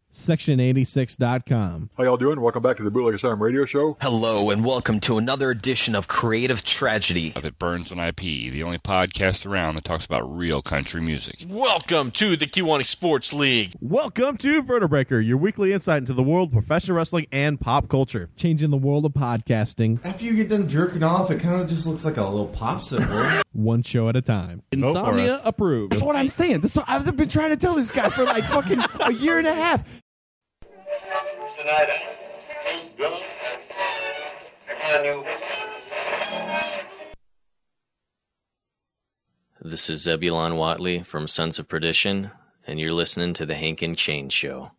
Section86.com. How y'all doing? Welcome back to the Bootleg Asylum Radio Show. Hello, and welcome to another edition of Creative Tragedy. Of It Burns on IP, the only podcast around that talks about real country music. Welcome to the Kiwani Sports League. Welcome to Vertebreaker, your weekly insight into the world of professional wrestling and pop culture. Changing the world of podcasting. After you get done jerking off, it kind of just looks like a little popsicle. One show at a time. Insomnia approved. That's what I'm saying. I've been trying to tell this guy for like fucking a year and a half. This is Zebulon Watley from Sons of Perdition, and you're listening to The Hank and Chain Show.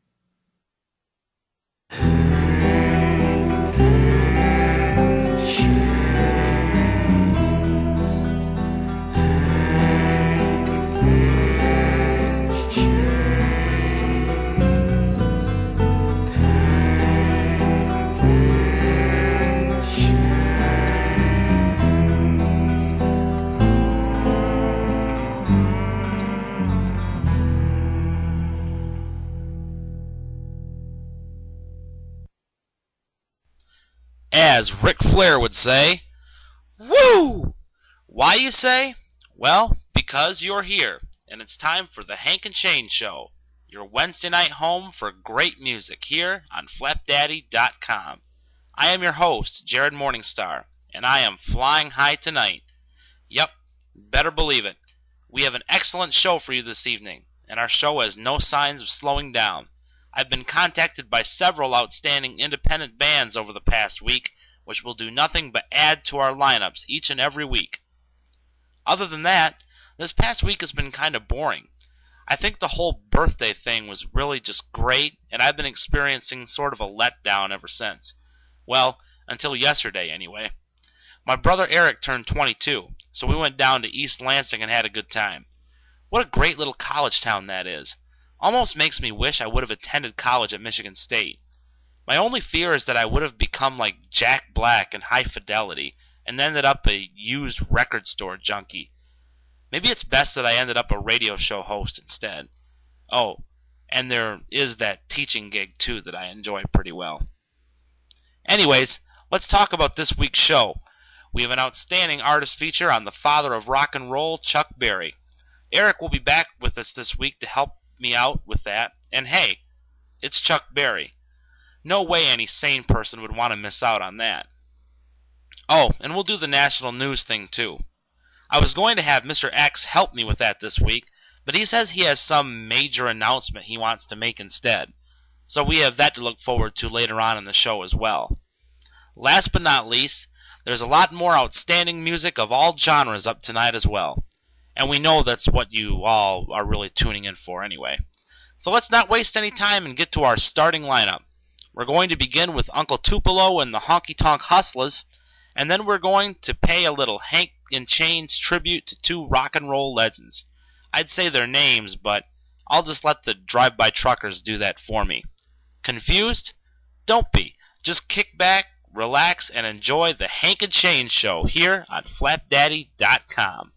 As Ric Flair would say, woo! Why, you say? Well, because you're here, and it's time for the Hank and Chain Show, your Wednesday night home for great music here on flapdaddy.com. I am your host, Jared Morningstar, and I am flying high tonight. Yep, better believe it. We have an excellent show for you this evening, and our show has no signs of slowing down. I've been contacted by several outstanding independent bands over the past week, which will do nothing but add to our lineups each and every week. Other than that, this past week has been kind of boring. I think the whole birthday thing was really just great, and I've been experiencing sort of a letdown ever since. Well, until yesterday anyway. My brother Eric turned 22, so we went down to East Lansing and had a good time. What a great little college town that is. Almost makes me wish I would have attended college at Michigan State. My only fear is that I would have become like Jack Black in High Fidelity and ended up a used record store junkie. Maybe it's best that I ended up a radio show host instead. Oh, and there is that teaching gig too that I enjoy pretty well. Anyways, let's talk about this week's show. We have an outstanding artist feature on the father of rock and roll, Chuck Berry. Eric will be back with us this week to help me out with that, and hey, it's Chuck Berry. No way any sane person would want to miss out on that. Oh, and we'll do the national news thing too. I was going to have Mr. X help me with that this week, but he says he has some major announcement he wants to make instead, so we have that to look forward to later on in the show as well. Last but not least, there's a lot more outstanding music of all genres up tonight as well. And we know that's what you all are really tuning in for anyway. So let's not waste any time and get to our starting lineup. We're going to begin with Uncle Tupelo and the Honky Tonk Hustlers, and then we're going to pay a little Hank and Chains tribute to two rock and roll legends. I'd say their names, but I'll just let the drive-by truckers do that for me. Confused? Don't be. Just kick back, relax, and enjoy the Hank and Chains Show here on flapdaddy.com.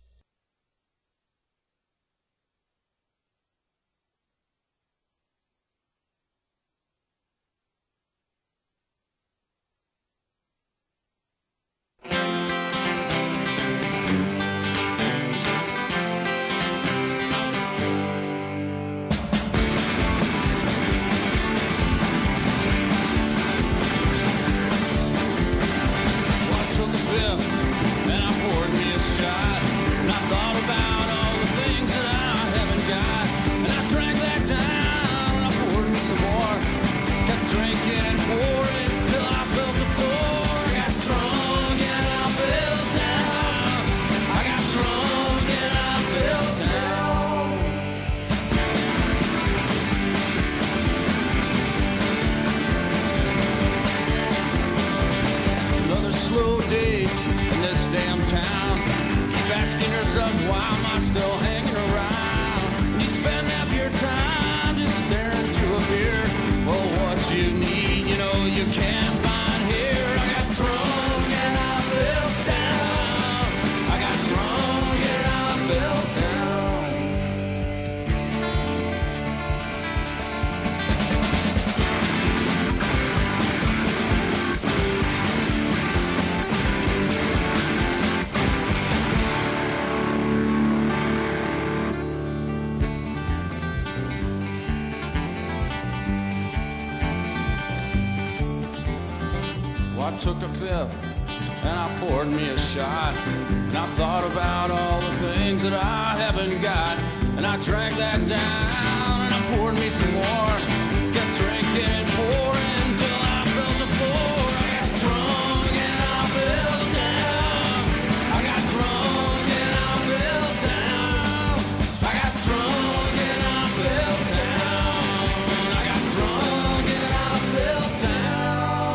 I took a fifth and I poured me a shot. And I thought about all the things that I haven't got. And I drank that down and I poured me some more. Kept drinking and pouring till I felt the floor. I got drunk and I fell down. I got drunk and I fell down. I got drunk and I fell down. I got drunk and I fell down.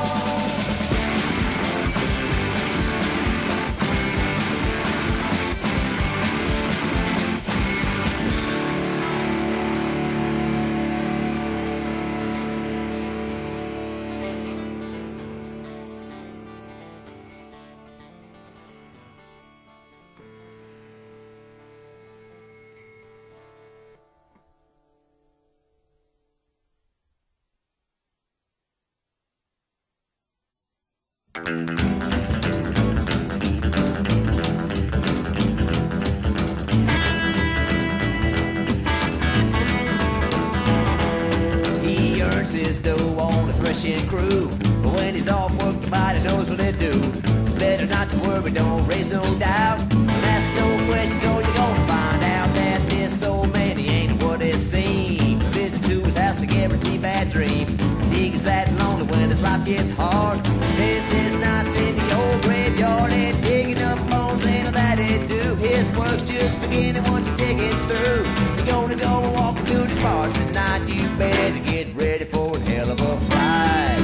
He earns his dough on a threshing crew, but when he's off work, nobody knows what they do. It's better not to worry, don't raise no doubt. Don't ask no questions, or you're gonna find out that this old man, he ain't what it seems. Visit to his house to guarantee bad dreams. He gets that lonely when his life gets hard. Spends his nights in the old graveyard and digging up bones, ain't all that it do. His work's just beginning once he digging's through. You're gonna go and walk through these parts tonight. You better get ready for a hell of a fight.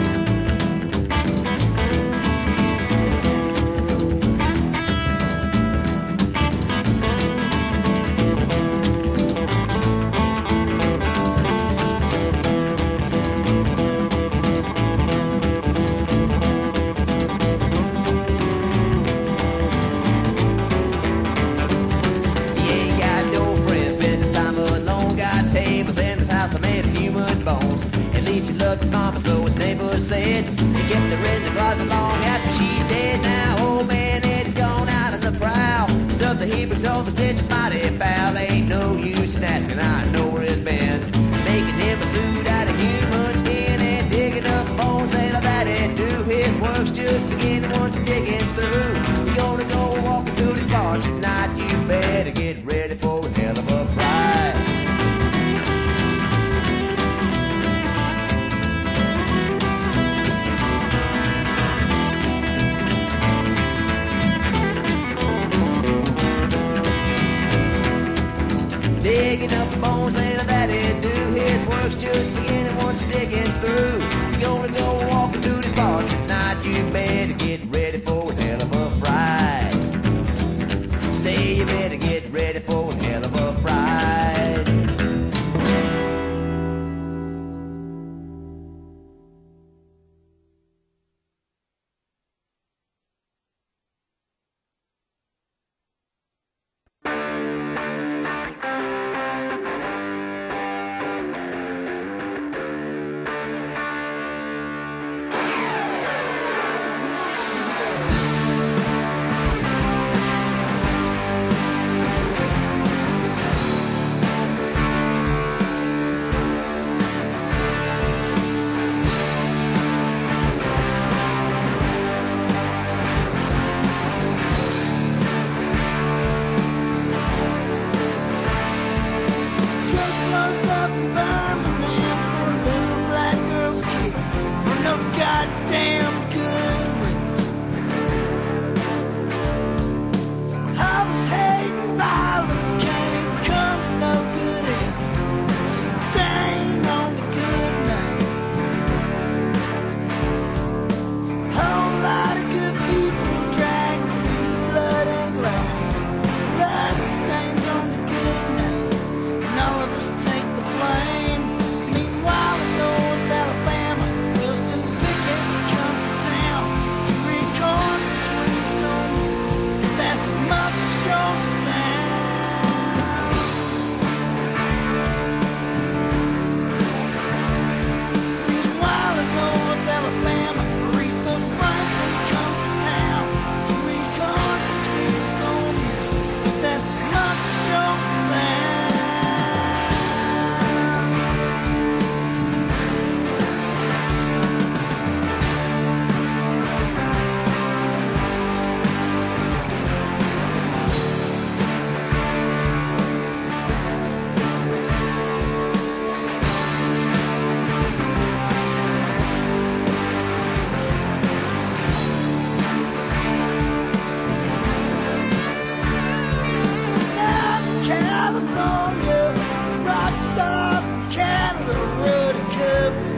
He ain't got no friends, spend his time alone. Got tables in his house are made of human bones. At least he loved his mama, so his neighbors said. He kept her in the closet long after she's dead. Now old man Eddie's gone out on the prowl. Stuff that he brings home is just mighty foul. Ain't no use in asking, I know where he's been. Making him a suit out of human skin and digging up bones, ain't all that it do. His work's just beginning once the digging's through. You're gonna go walking through these parts tonight. You better get ready for a hell of a fight. Digging up bones, ain't all that it do. His work's just beginning once the digging's through. You're gonna go walking through these parts tonight. You better get ready for a hell of a fright. Say you better get ready for a hell of a fright.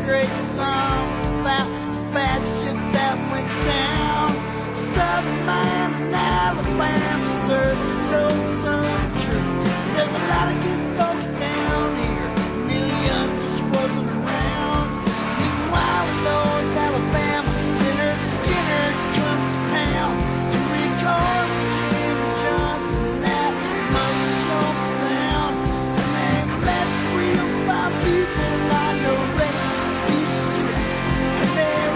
great songs about bad shit that went down. Southern man in Alabama certainly told some truth. There's a lot of good folks down here. Neil Young just wasn't around. Meanwhile, in North Alabama, Leonard Skinner comes to town to record Jim Johnson. That must show sound. And they blessed 3 or 5 people. I know racist piece of shit. And they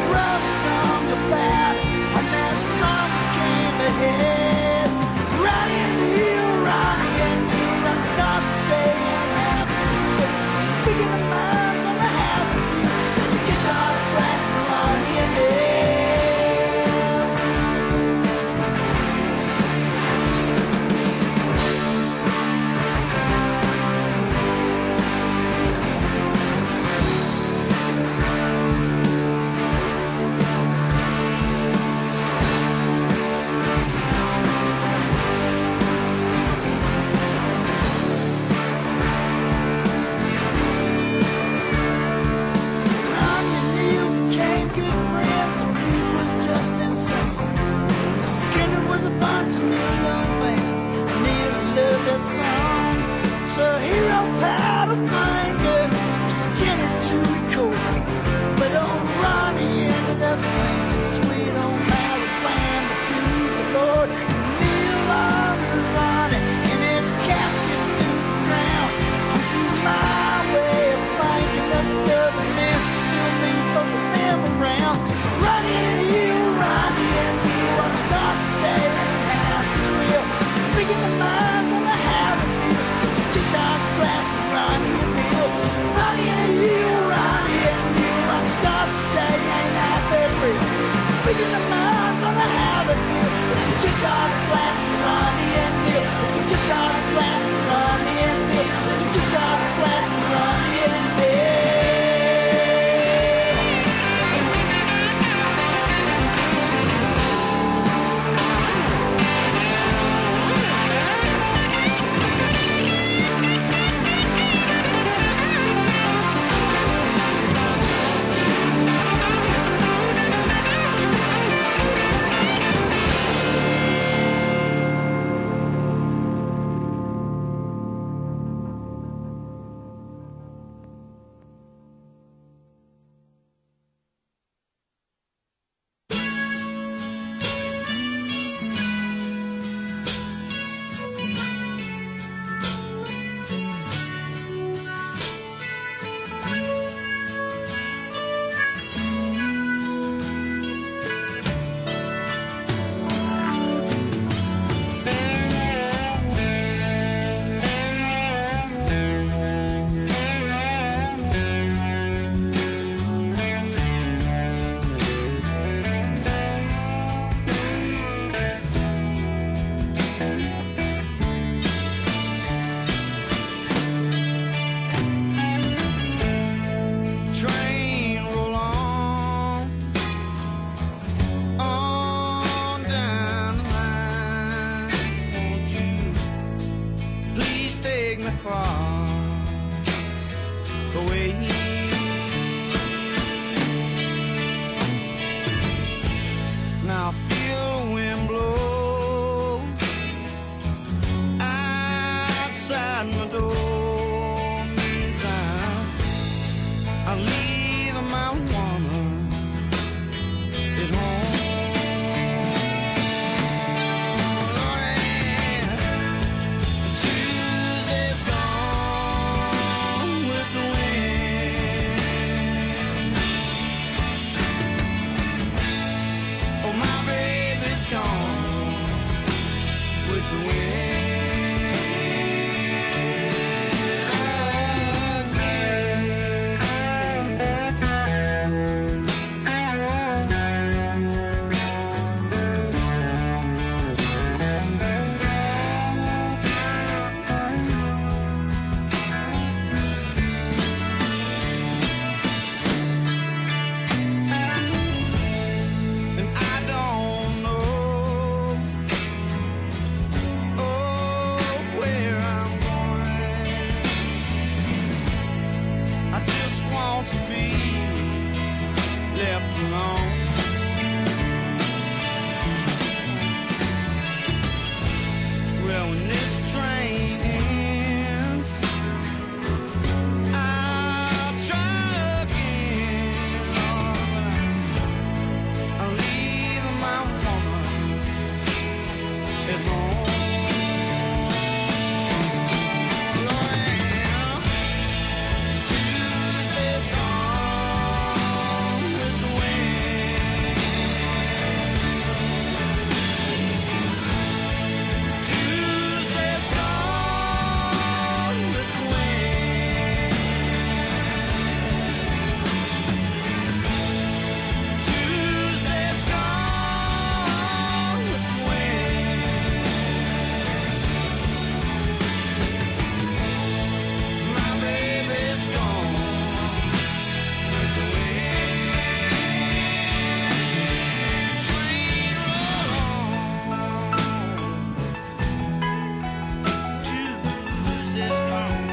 along. Well, when this train ends, I'll try again. I'm leaving my woman at home. Tuesday's gone with the wind. Tuesday's gone with the wind. Tuesday's gone with the wind. My baby's gone with the wind. Train roll on. Tuesday's gone.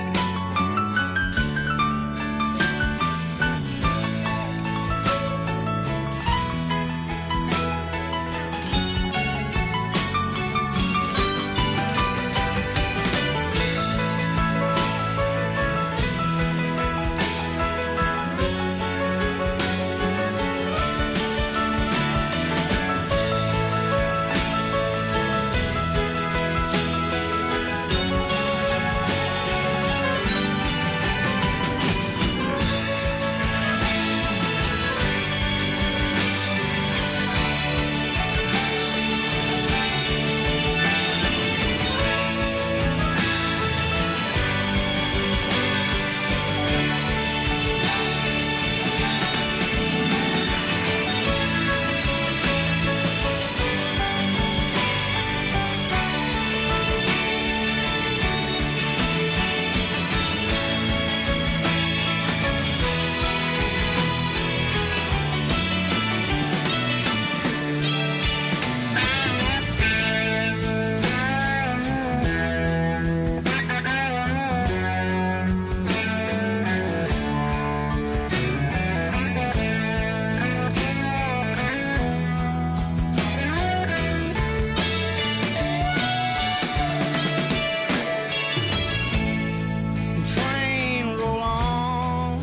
Train roll on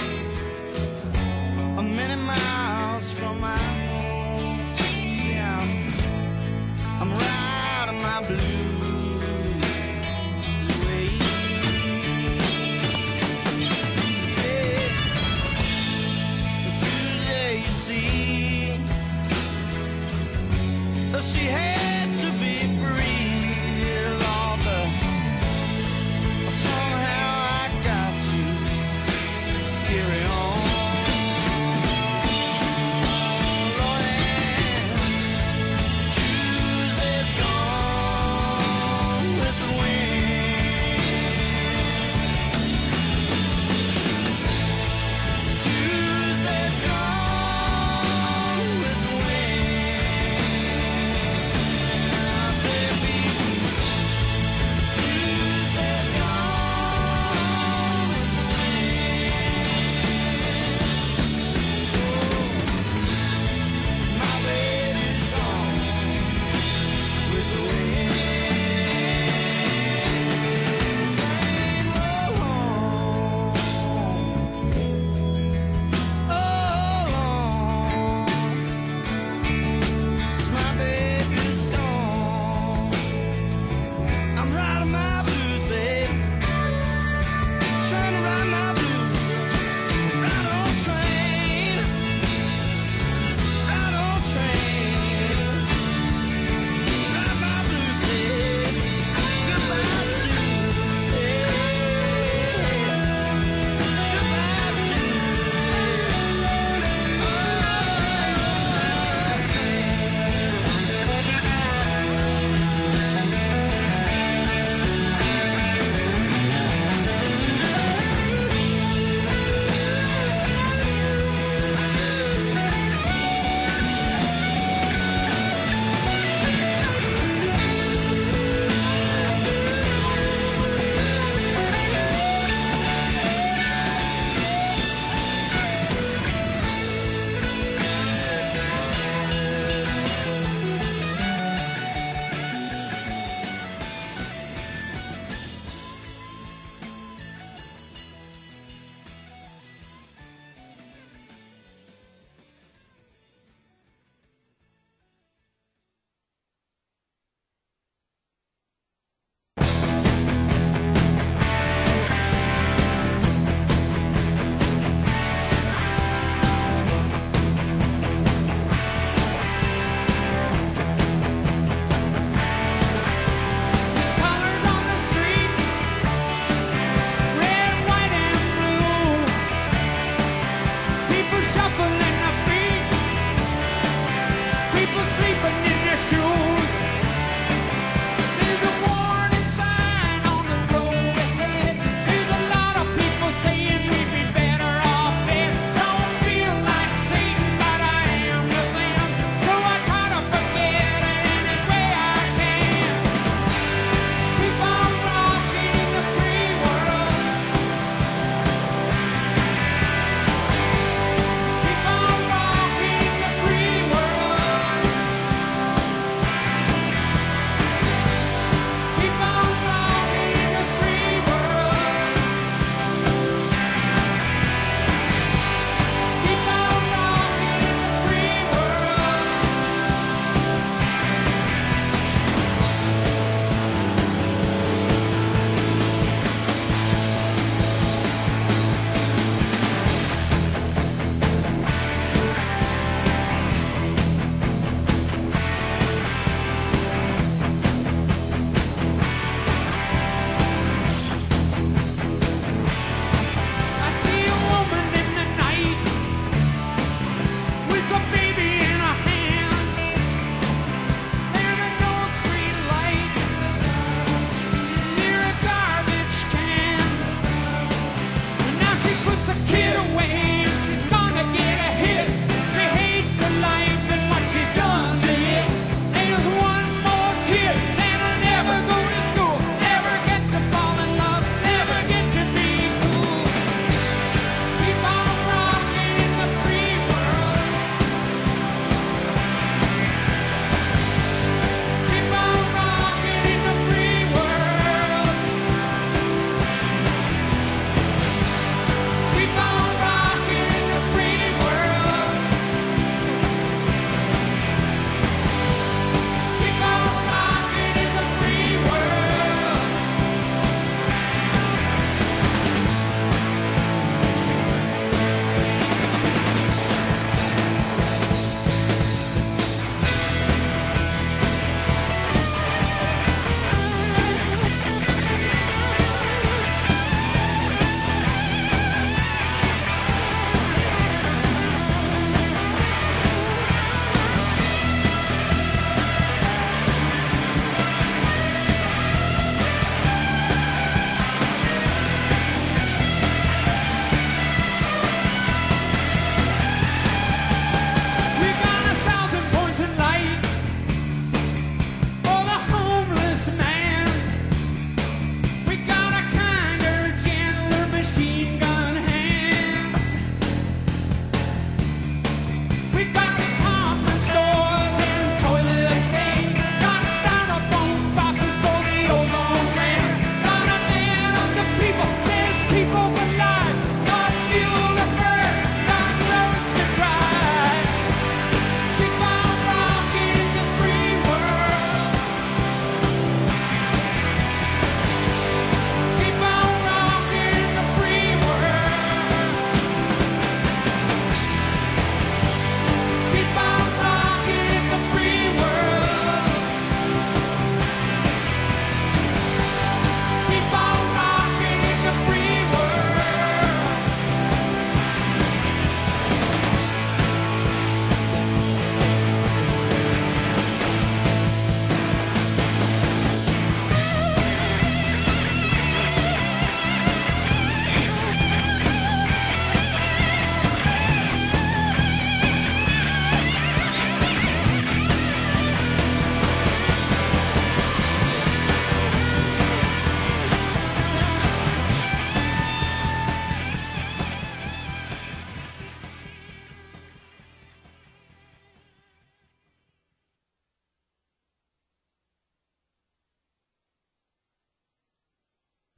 a many miles from my home. See, I'm riding my blues away. Yeah. Tuesday, you see, she had to be free. Lord, but somehow I got to carry on. Lord, Tuesday's gone with the wind. Tuesday's gone with the wind.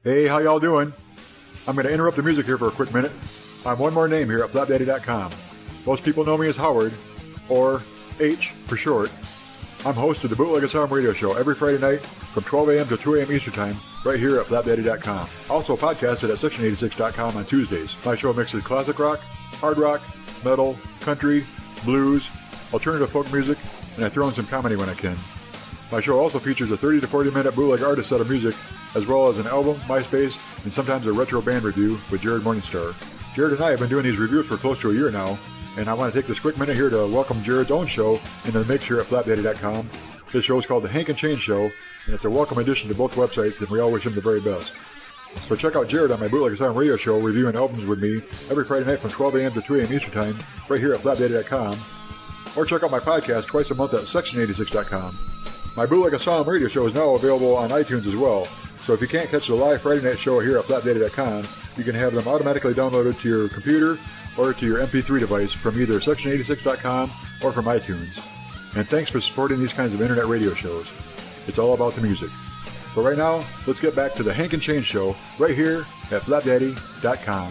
Hey, how y'all doing? I'm going to interrupt the music here for a quick minute. I'm one more name here at flapdaddy.com. Most people know me as Howard, or H for short. I'm host of the Bootleg Asylum radio show every Friday night from 12 a.m. to 2 a.m. Eastern Time right here at flapdaddy.com. Also podcasted at section86.com on Tuesdays. My show mixes classic rock, hard rock, metal, country, blues, alternative folk music, and I throw in some comedy when I can. My show also features a 30 to 40 minute bootleg artist set of music, as well as an album, MySpace, and sometimes a retro band review with Jared Morningstar. Jared and I have been doing these reviews for close to a year now, and I want to take this quick minute here to welcome Jared's own show into the mix here at flapdaddy.com. His show is called The Hank and Change Show, and it's a welcome addition to both websites, and we all wish him the very best. So check out Jared on my Bootleg Asylum radio show, reviewing albums with me every Friday night from 12 a.m. to 2 a.m. Eastern Time, right here at flapdaddy.com. Or check out my podcast twice a month at section86.com. My Bootleg Asylum radio show is now available on iTunes as well, so if you can't catch the live Friday night show here at flapdaddy.com, you can have them automatically downloaded to your computer or to your MP3 device from either section86.com or from iTunes. And thanks for supporting these kinds of internet radio shows. It's all about the music. But right now, let's get back to the Hank and Change Show right here at flapdaddy.com.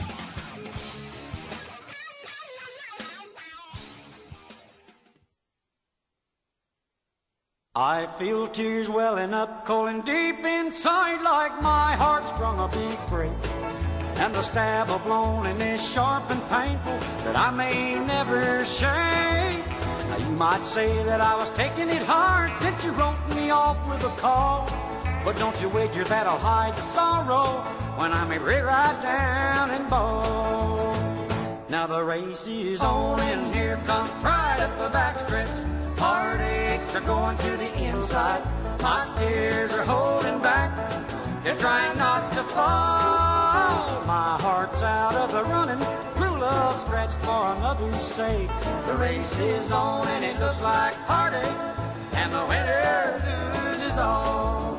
I feel tears welling up cold and deep inside, like my heart sprung a big break, and the stab of loneliness sharp and painful that I may never shake. Now you might say that I was taking it hard since you wrote me off with a call, but don't you wager that I'll hide the sorrow when I'm right down and bald. Now the race is on and here comes pride up the backstretch. Heartaches are going to the inside. My tears are holding back. They're trying not to fall. My heart's out of the running. True love scratched for another's sake. The race is on and it looks like heartaches, and the winner loses all.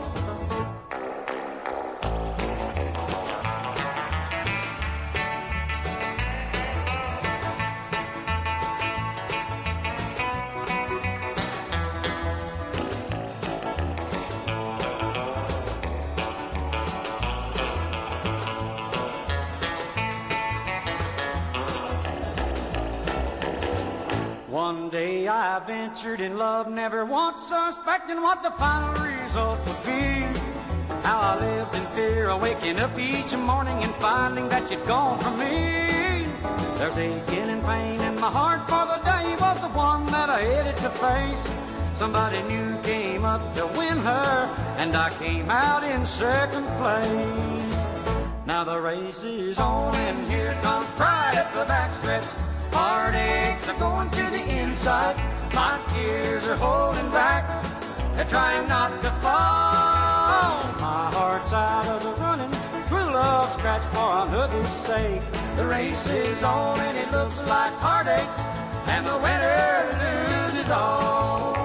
One day I ventured in love, never once suspecting what the final result would be. How I lived in fear of waking up each morning and finding that you'd gone from me. There's aching and pain in my heart, for the day was the one that I headed to face. Somebody new came up to win her, and I came out in second place. Now the race is on and here comes pride at the backstretch. Heartaches are going to the inside. My tears are holding back. They're trying not to fall. My heart's out of the running. True love scratched for another's sake. The race is on and it looks like heartaches, and the winner loses all.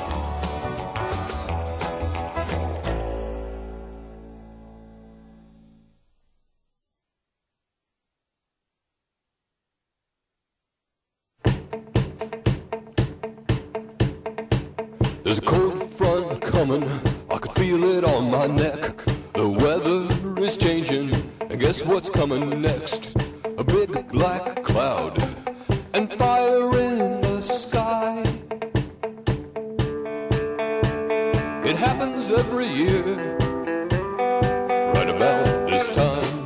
There's a cold front coming, I could feel it on my neck. The weather is changing, and guess what's coming next? A big black cloud and fire in the sky. It happens every year, right about this time.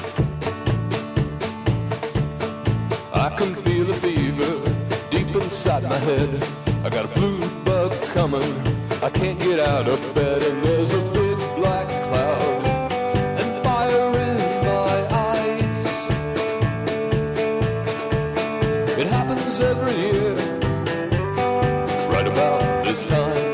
I can feel a fever deep inside my head. I got a flu bug coming, I can't get out of bed, and there's a big black cloud and fire in my eyes. It happens every year, right about this time.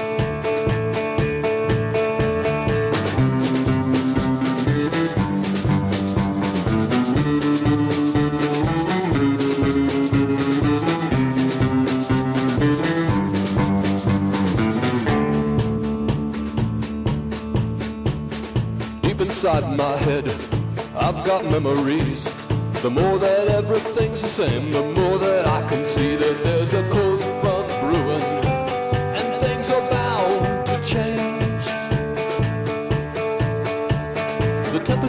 Inside my head, I've got memories. The more that everything's the same, the more that I can see that there's a cold front brewing, and things are bound to change. The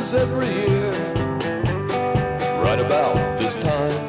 happens every year, right about this time.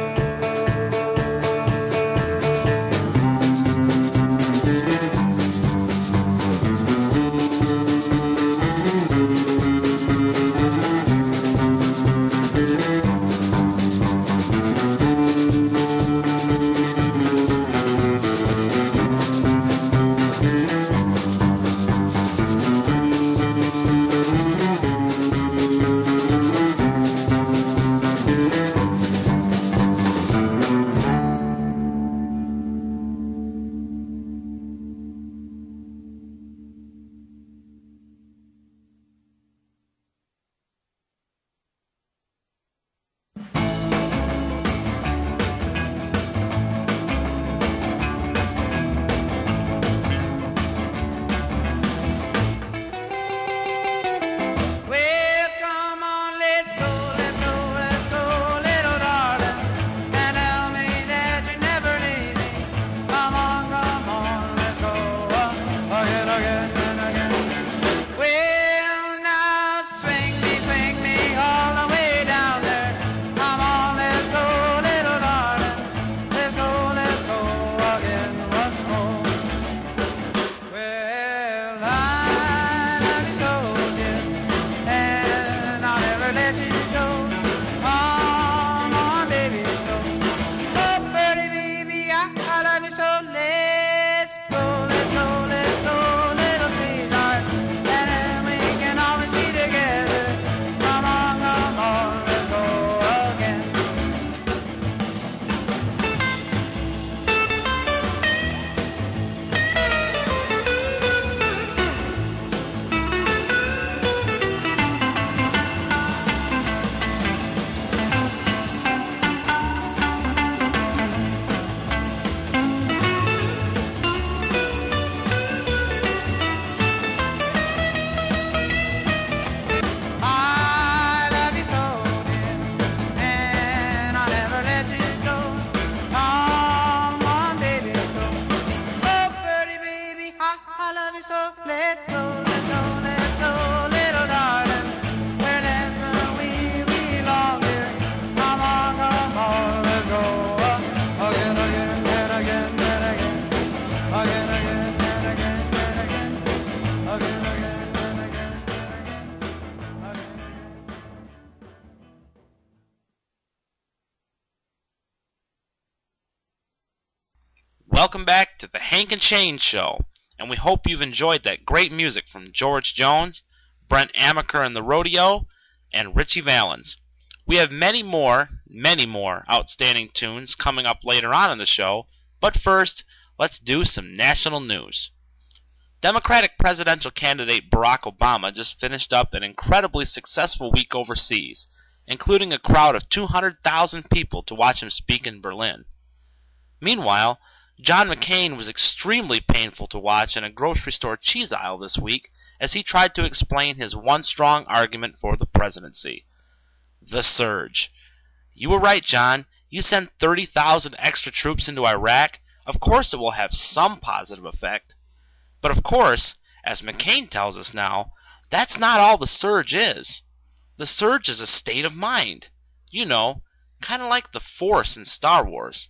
Welcome back to the Hank and Shane Show, and we hope you've enjoyed that great music from George Jones, Brent Amaker and the Rodeo, and Richie Valens. We have many more outstanding tunes coming up later on in the show, but first, let's do some national news. Democratic presidential candidate Barack Obama just finished up an incredibly successful week overseas, including a crowd of 200,000 people to watch him speak in Berlin. Meanwhile, John McCain was extremely painful to watch in a grocery store cheese aisle this week as he tried to explain his one strong argument for the presidency. The surge. You were right, John. You send 30,000 extra troops into Iraq. Of course it will have some positive effect. But of course, as McCain tells us now, that's not all the surge is. The surge is a state of mind. You know, kind of like the Force in Star Wars.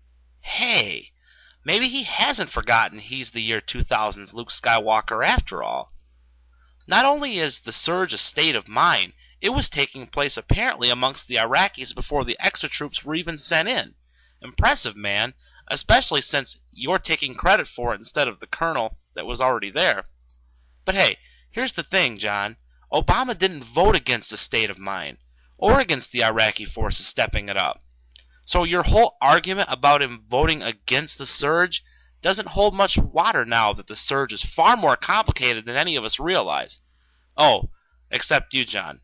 Hey, maybe he hasn't forgotten he's the year 2000's Luke Skywalker after all. Not only is the surge a state of mind, it was taking place apparently amongst the Iraqis before the extra troops were even sent in. Impressive, man, especially since you're taking credit for it instead of the colonel that was already there. But hey, here's the thing, John. Obama didn't vote against the state of mind, or against the Iraqi forces stepping it up. So your whole argument about him voting against the surge doesn't hold much water now that the surge is far more complicated than any of us realize. Oh, except you, John.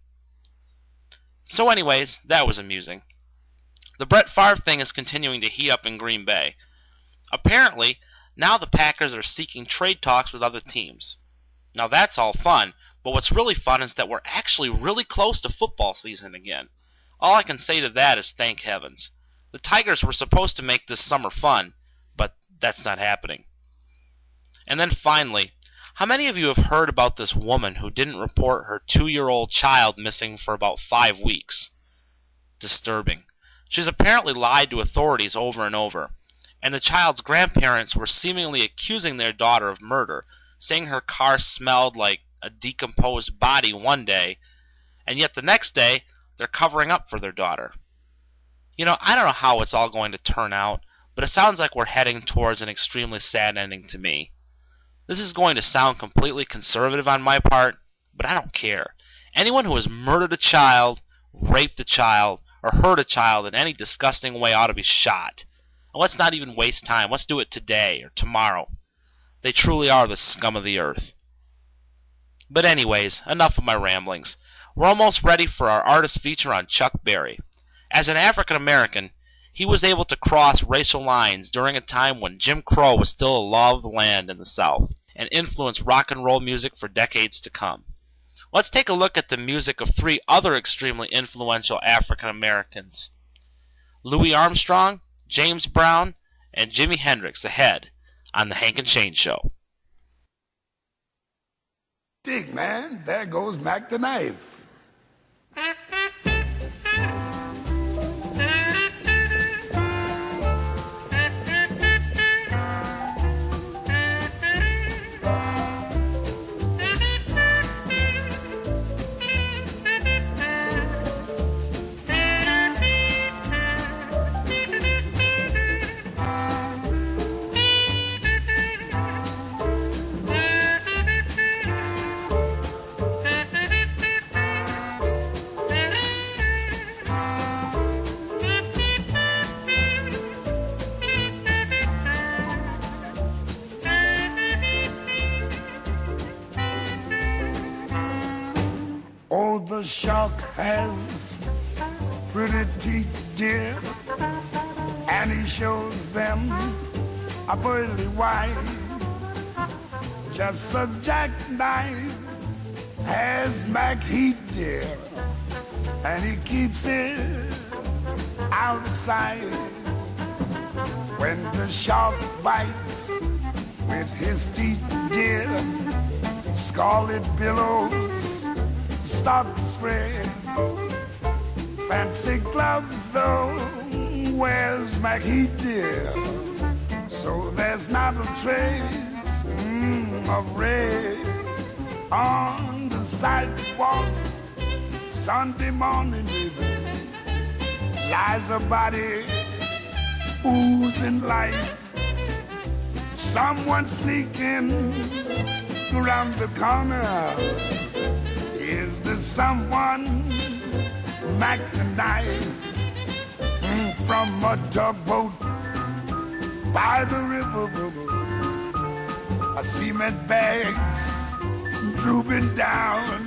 So anyways, that was amusing. The Brett Favre thing is continuing to heat up in Green Bay. Apparently, now the Packers are seeking trade talks with other teams. Now that's all fun, but what's really fun is that we're actually really close to football season again. All I can say to that is thank heavens. The Tigers were supposed to make this summer fun, but that's not happening. And then finally, How many of you have heard about this woman who didn't report her 2-year-old child missing for about 5 weeks? Disturbing. She's apparently lied to authorities over and over, and the child's grandparents were seemingly accusing their daughter of murder, saying her car smelled like a decomposed body one day, and yet the next day they're covering up for their daughter. You know, I don't know how it's all going to turn out, but it sounds like we're heading towards an extremely sad ending to me. This is going to sound completely conservative on my part, but I don't care. Anyone who has murdered a child, raped a child, or hurt a child in any disgusting way ought to be shot. And let's not even waste time. Let's do it today or tomorrow. They truly are the scum of the earth. But anyways, enough of my ramblings. We're almost ready for our artist feature on Chuck Berry. As an African American, he was able to cross racial lines during a time when Jim Crow was still a law of the land in the South, and influenced rock and roll music for decades to come. Let's take a look at the music of 3 other extremely influential African Americans: Louis Armstrong, James Brown, and Jimi Hendrix ahead on the Hank and Shane Show. Dig, man, there goes Mac the Knife. Oh, the shark has pretty teeth, dear, and he shows them a pearly white. Just a jackknife has Mac Heat, dear, and he keeps it out of sight. When the shark bites with his teeth, dear, scarlet billows start to spread. Fancy gloves, though, wears Mac Heat, dear, so there's not a trace of red on the sidewalk. Sunday morning, baby, lies a body oozing life. Someone sneaking around the corner. Is there someone Mac the Knife from a tugboat by the river? A cement bags drooping down.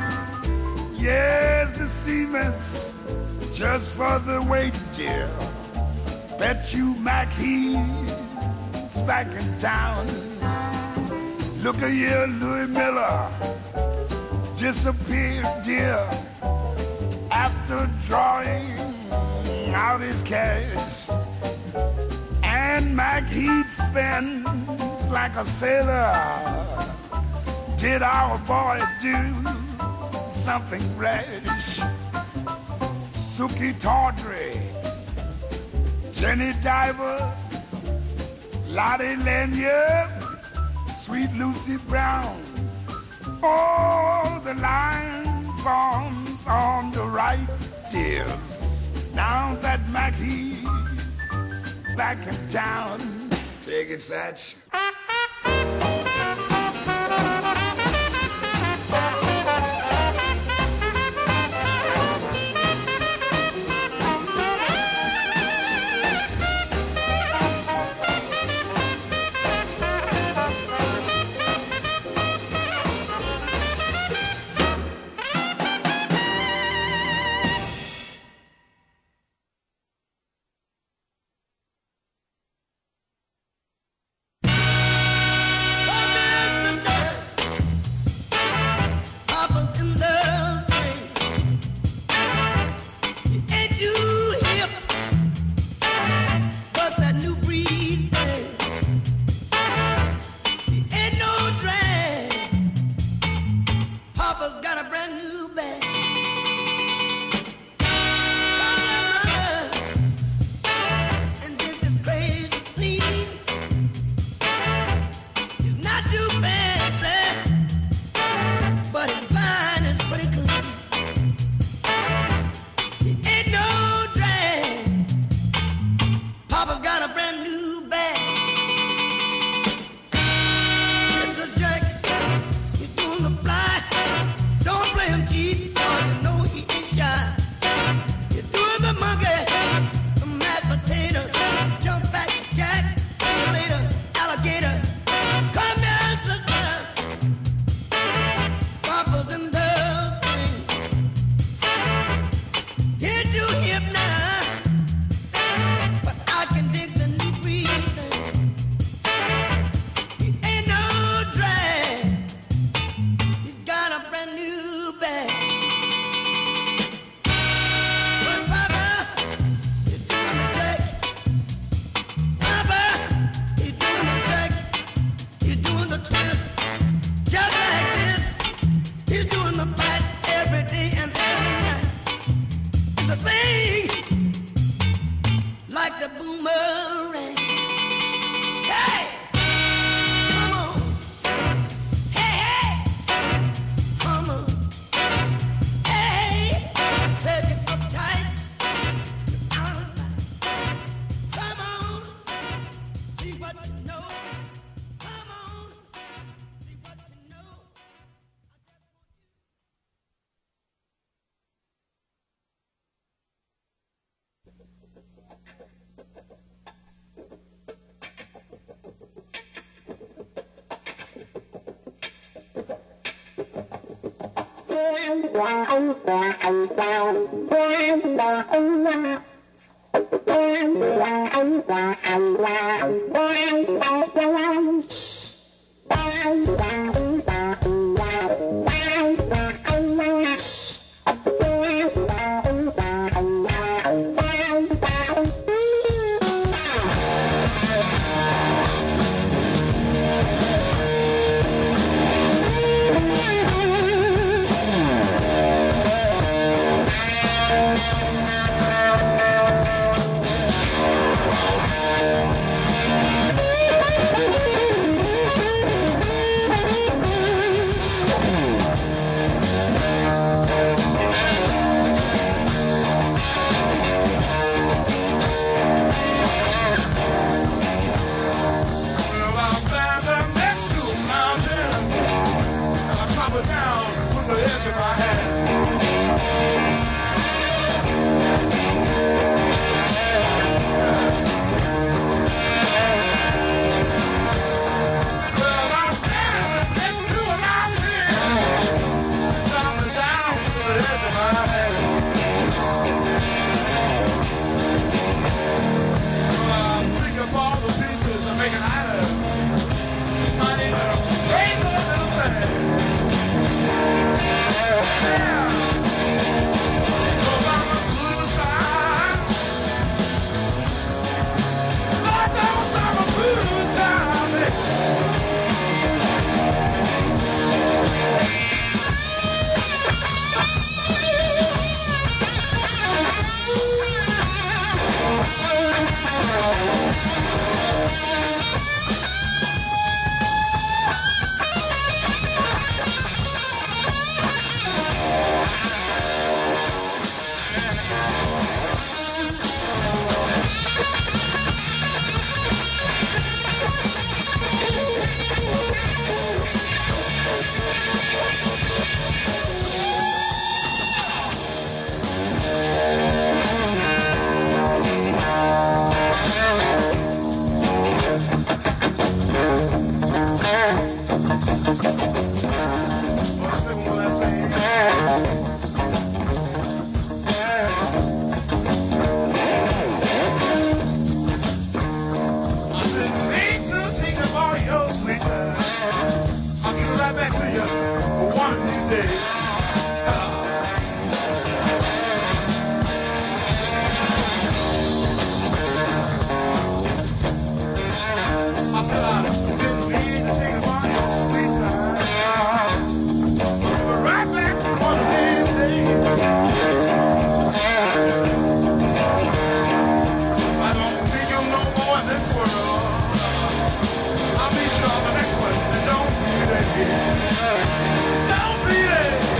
Yes, the cement's just for the weight, dear. Bet you Mac he's back in town. Look at here, Louis Miller disappeared, dear, after drawing out his cash. And Mac Heat spends like a sailor. Did our boy do something rash? Suki Tawdry, Jenny Diver, Lottie Lanyard, Sweet Lucy Brown. Oh, the line forms on the right, dears. Now that Mac He's back in town. Take it, Satch. like a boomerang. Hey, come on. Hey, hey, come on. Hey, said you uptight. You're out of sight. Come on, see what you know. Come on, see what you know. Don't be there.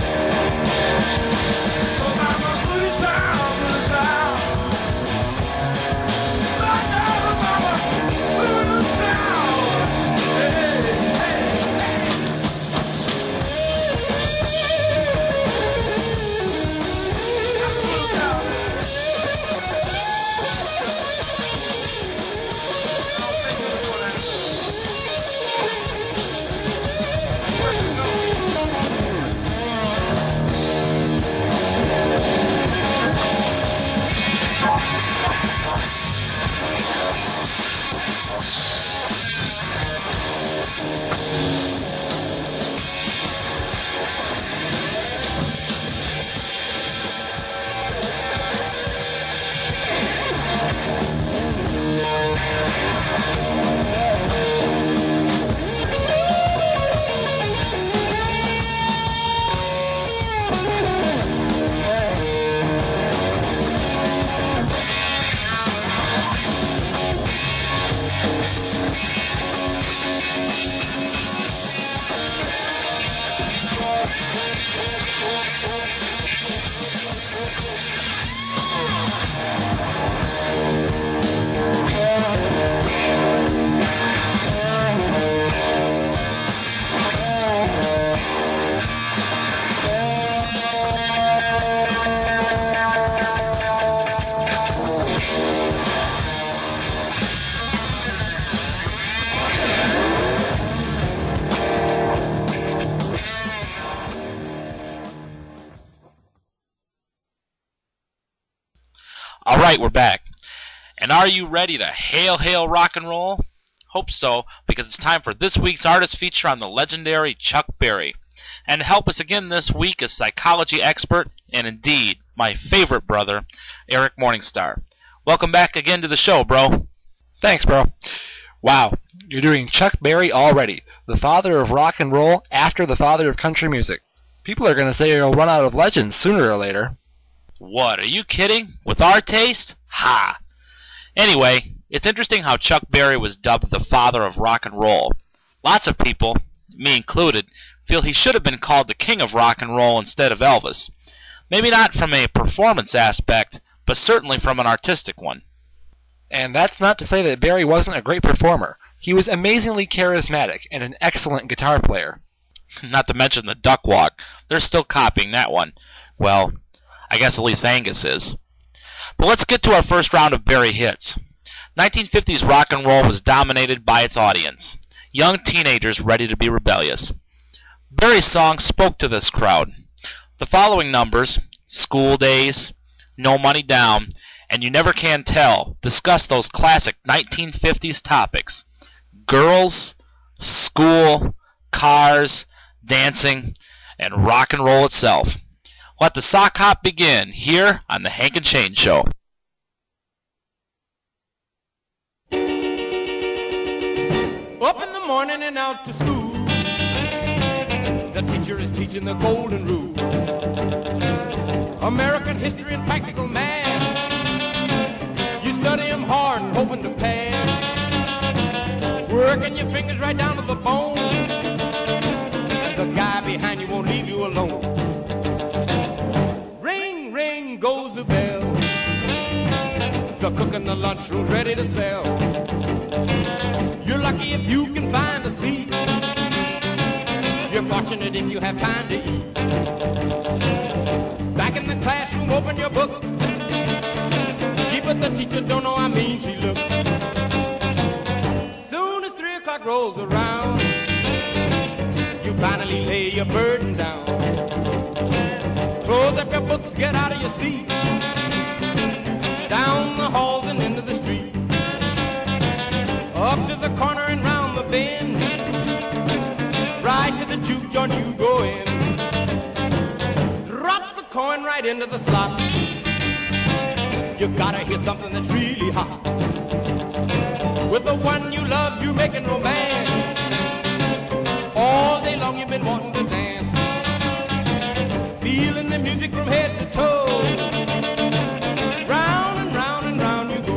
All right, we're back. And are you ready to hail, hail rock and roll? Hope so, because it's time for this week's artist feature on the legendary Chuck Berry. And to help us again this week is psychology expert, and indeed, my favorite brother, Eric Morningstar. Welcome back again to the show, bro. Thanks, bro. Wow, you're doing Chuck Berry already, the father of rock and roll after the father of country music. People are going to say you'll run out of legends sooner or later. What, are you kidding? With our taste? Ha! Anyway, it's interesting how Chuck Berry was dubbed the father of rock and roll. Lots of people, me included, feel he should have been called the king of rock and roll instead of Elvis. Maybe not from a performance aspect, but certainly from an artistic one. And that's not to say that Berry wasn't a great performer. He was amazingly charismatic and an excellent guitar player. Not to mention the duck walk. They're still copying that one. Well, I guess at least Angus is. But let's get to our first round of Berry hits. 1950s rock and roll was dominated by its audience. Young teenagers ready to be rebellious. Berry's songs spoke to this crowd. The following numbers, School Days, No Money Down, and You Never Can Tell, discuss those classic 1950s topics. Girls, school, cars, dancing, and rock and roll itself. Let the sock hop begin here on the Hank and Shane Show. Up in the morning and out to school. The teacher is teaching the golden rule. American history and practical math. You study them hard and hoping to pass. Working your fingers right down to the bone. And the guy behind you won't leave you alone. Ring, ring goes the bell. The cook in the lunchroom's ready to sell. You're lucky if you can find a seat. You're fortunate if you have time to eat. Back in the classroom, open your books. Gee, but the teacher don't know how mean she looks. Soon as 3 o'clock rolls around, you finally lay your burden down. Close up your books, get out of your seat. Down the halls and into the street. Up to the corner and round the bend. Right to the juke joint you go in. Drop the coin right into the slot. You gotta hear something that's really hot. With the one you love, you're making romance. All day long you've been wanting to dance. Feeling the music from head to toe. Round and round and round you go.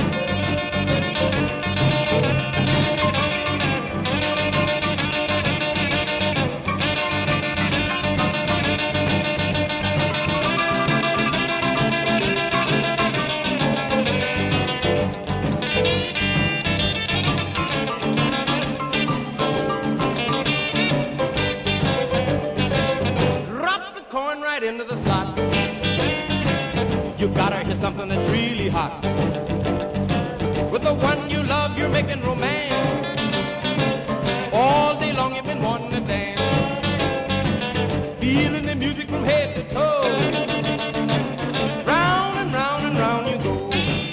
Into the slot. You gotta hear something that's really hot. With the one you love, you're making romance. All day long you've been wanting to dance. Feeling the music from head to toe. Round and round and round you go.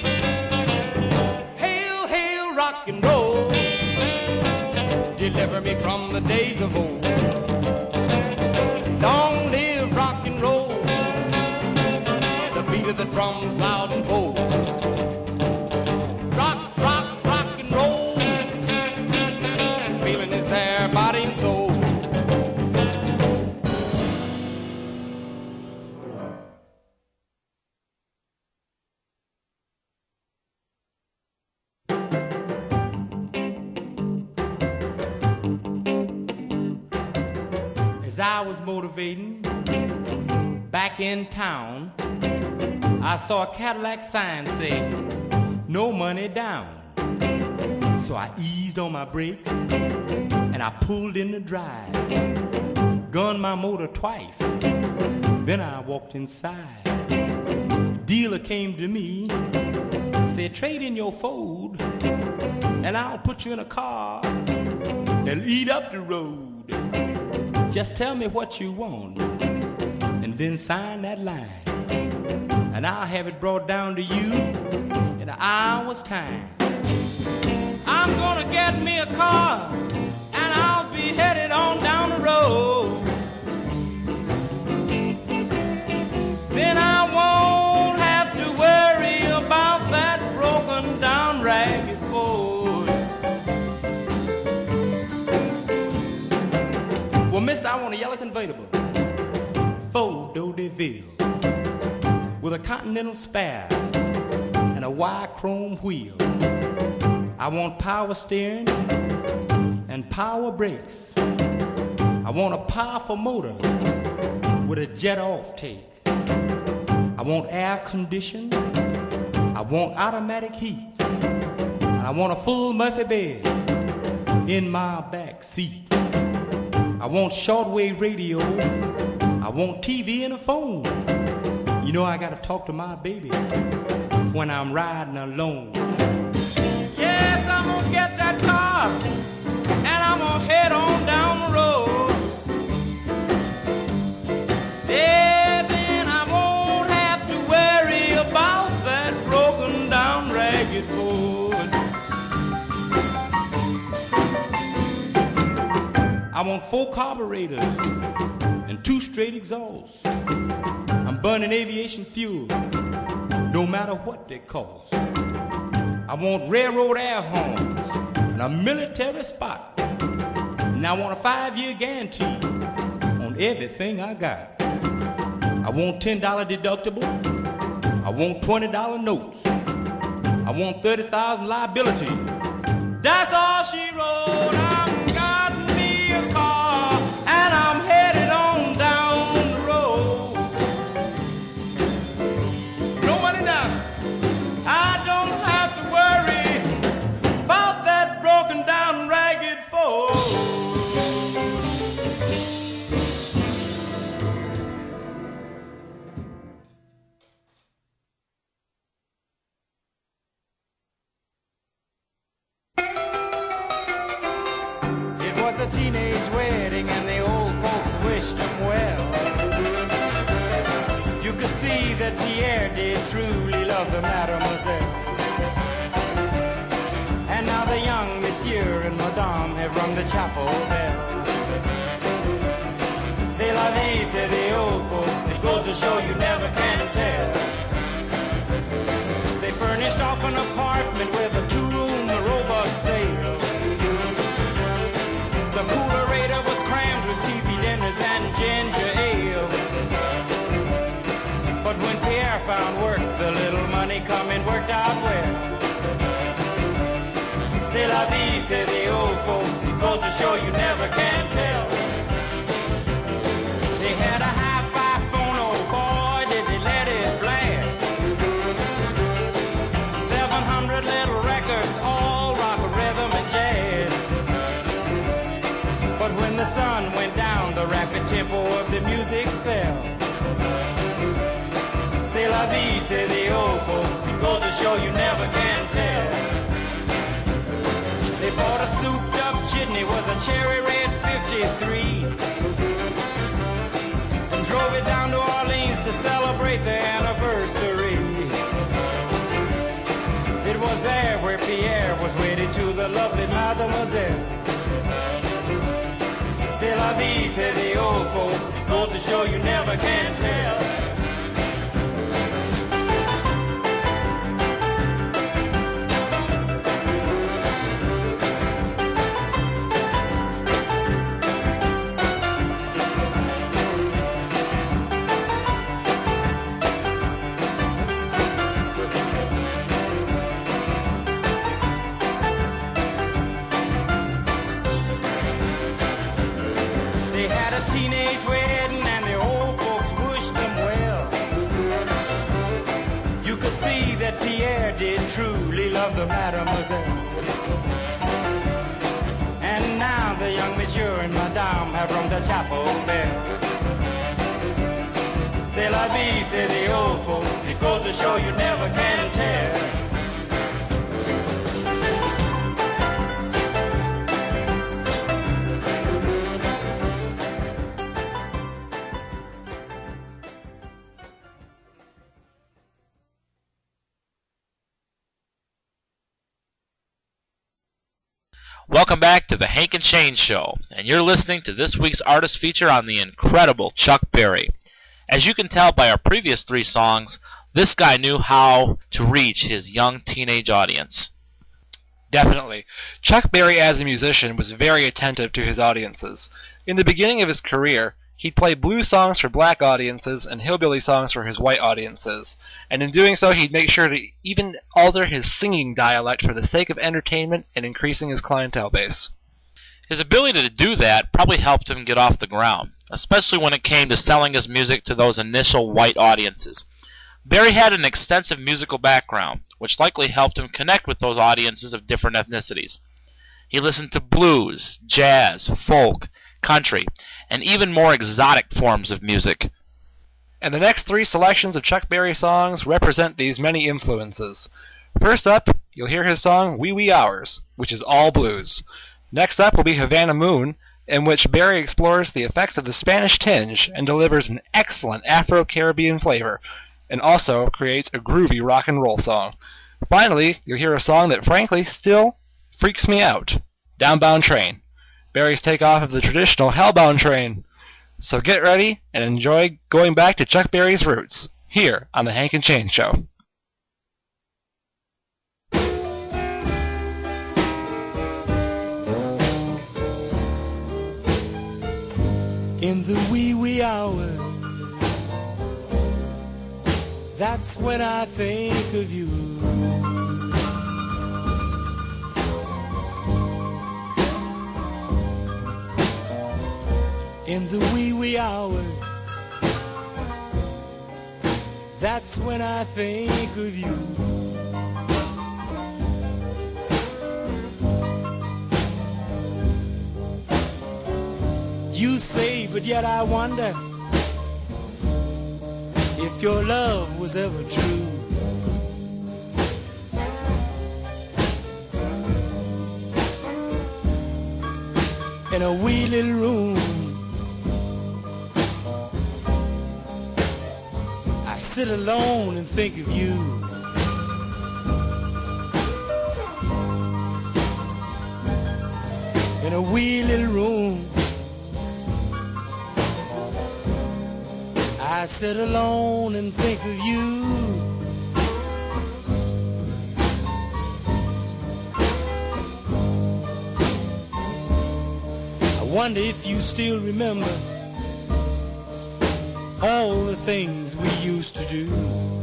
Hail, hail, rock and roll. Deliver me from the days of old. Long live rock and roll. The beat of the drums loud and bold. Rock, rock, rock and roll. Feeling is there, body and soul. As I was motivating back in town, I saw a Cadillac sign say, no money down. So I eased on my brakes and I pulled in the drive, gunned my motor twice, then I walked inside. Dealer came to me, said, trade in your Ford and I'll put you in a car and lead up the road. Just tell me what you want and then sign that line. and I'll have it brought down to you in an hour's time. I'm gonna get me a car, and I'll be headed on down the road. Then I won't have to worry about that broken down ragged Ford. Well, mister, I want a yellow convertible, Ford DeVille, with a Continental spare and a wide chrome wheel. I want power steering and power brakes. I want a powerful motor with a jet off take. I want air conditioning. I want automatic heat. And I want a full Murphy bed in my back seat. I want shortwave radio. I want TV and a phone. You know I gotta talk to my baby when I'm riding alone. Yes, I'm gonna get that car, and I'm gonna head on down the road. Yeah, then I won't have to worry about that broken down ragged Ford. I want 4 carburetors and 2 straight exhausts. I'm burning aviation fuel, no matter what they cost. I want railroad air horns and a military spot. And I want a 5-year guarantee on everything I got. I want $10 deductible. I want $20 notes. I want 30,000 liability. That's all she wrote. I'm got me a car, and I'm headed on down the road. No money down. I don't have to worry about that broken down ragged Ford. It was a teenage wedding and the old folks wished them well. You could see that Pierre did truly love the mademoiselle. And now the young monsieur and madame have rung the chapel bell. C'est la vie, say the old folks, it goes to show you never can tell. They furnished off an apartment with a 2-room robot sale. The coolerator was crammed with TV dinners and ginger ale. But when Pierre found work, the little money coming worked out well. C'est la vie, say the old folks, it goes to show you never can tell. They had a hi-fi phone, oh boy, did they let it blast. 700 little records, all rock, rhythm, and jazz. But when the sun went down, the rapid tempo of the music fell. C'est la vie, say the old folks, it goes to show you never can tell. They bought a souped up jitney, was a cherry red 53, and drove it down to Orleans to celebrate their anniversary. It was there where Pierre was wedded to the lovely mademoiselle. C'est la vie, say the old folks, it goes to show you never can tell. Teenage wedding and the old folks wished them well. You could see that Pierre did truly love the mademoiselle. And now the young monsieur and madame have rung the chapel bell. C'est la vie, say the old folks, it goes to show you never can tell. Welcome back to the Hank and Shane Show, and you're listening to this week's artist feature on the incredible Chuck Berry. As you can tell by our previous 3 songs, this guy knew how to reach his young teenage audience. Definitely. Chuck Berry as a musician was very attentive to his audiences. In the beginning of his career, he'd play blues songs for black audiences and hillbilly songs for his white audiences, and in doing so he'd make sure to even alter his singing dialect for the sake of entertainment and increasing his clientele base. His ability to do that probably helped him get off the ground, especially when it came to selling his music to those initial white audiences. Berry had an extensive musical background, which likely helped him connect with those audiences of different ethnicities. He listened to blues, jazz, folk, country, and even more exotic forms of music. And the next 3 selections of Chuck Berry songs represent these many influences. First up, you'll hear his song Wee Wee Hours, which is all blues. Next up will be Havana Moon, in which Berry explores the effects of the Spanish tinge and delivers an excellent Afro-Caribbean flavor, and also creates a groovy rock and roll song. Finally, you'll hear a song that frankly still freaks me out, Downbound Train, Berry's takeoff of the traditional Hellbound Train. So get ready and enjoy going back to Chuck Berry's roots, here on the Hank and Shane Show. In the wee wee hour, that's when I think of you. In the wee wee hours, that's when I think of you. You say, but yet I wonder if your love was ever true. In a wee little room, I sit alone and think of you. In a wee little room, I sit alone and think of you. I wonder if you still remember all the things we used to do.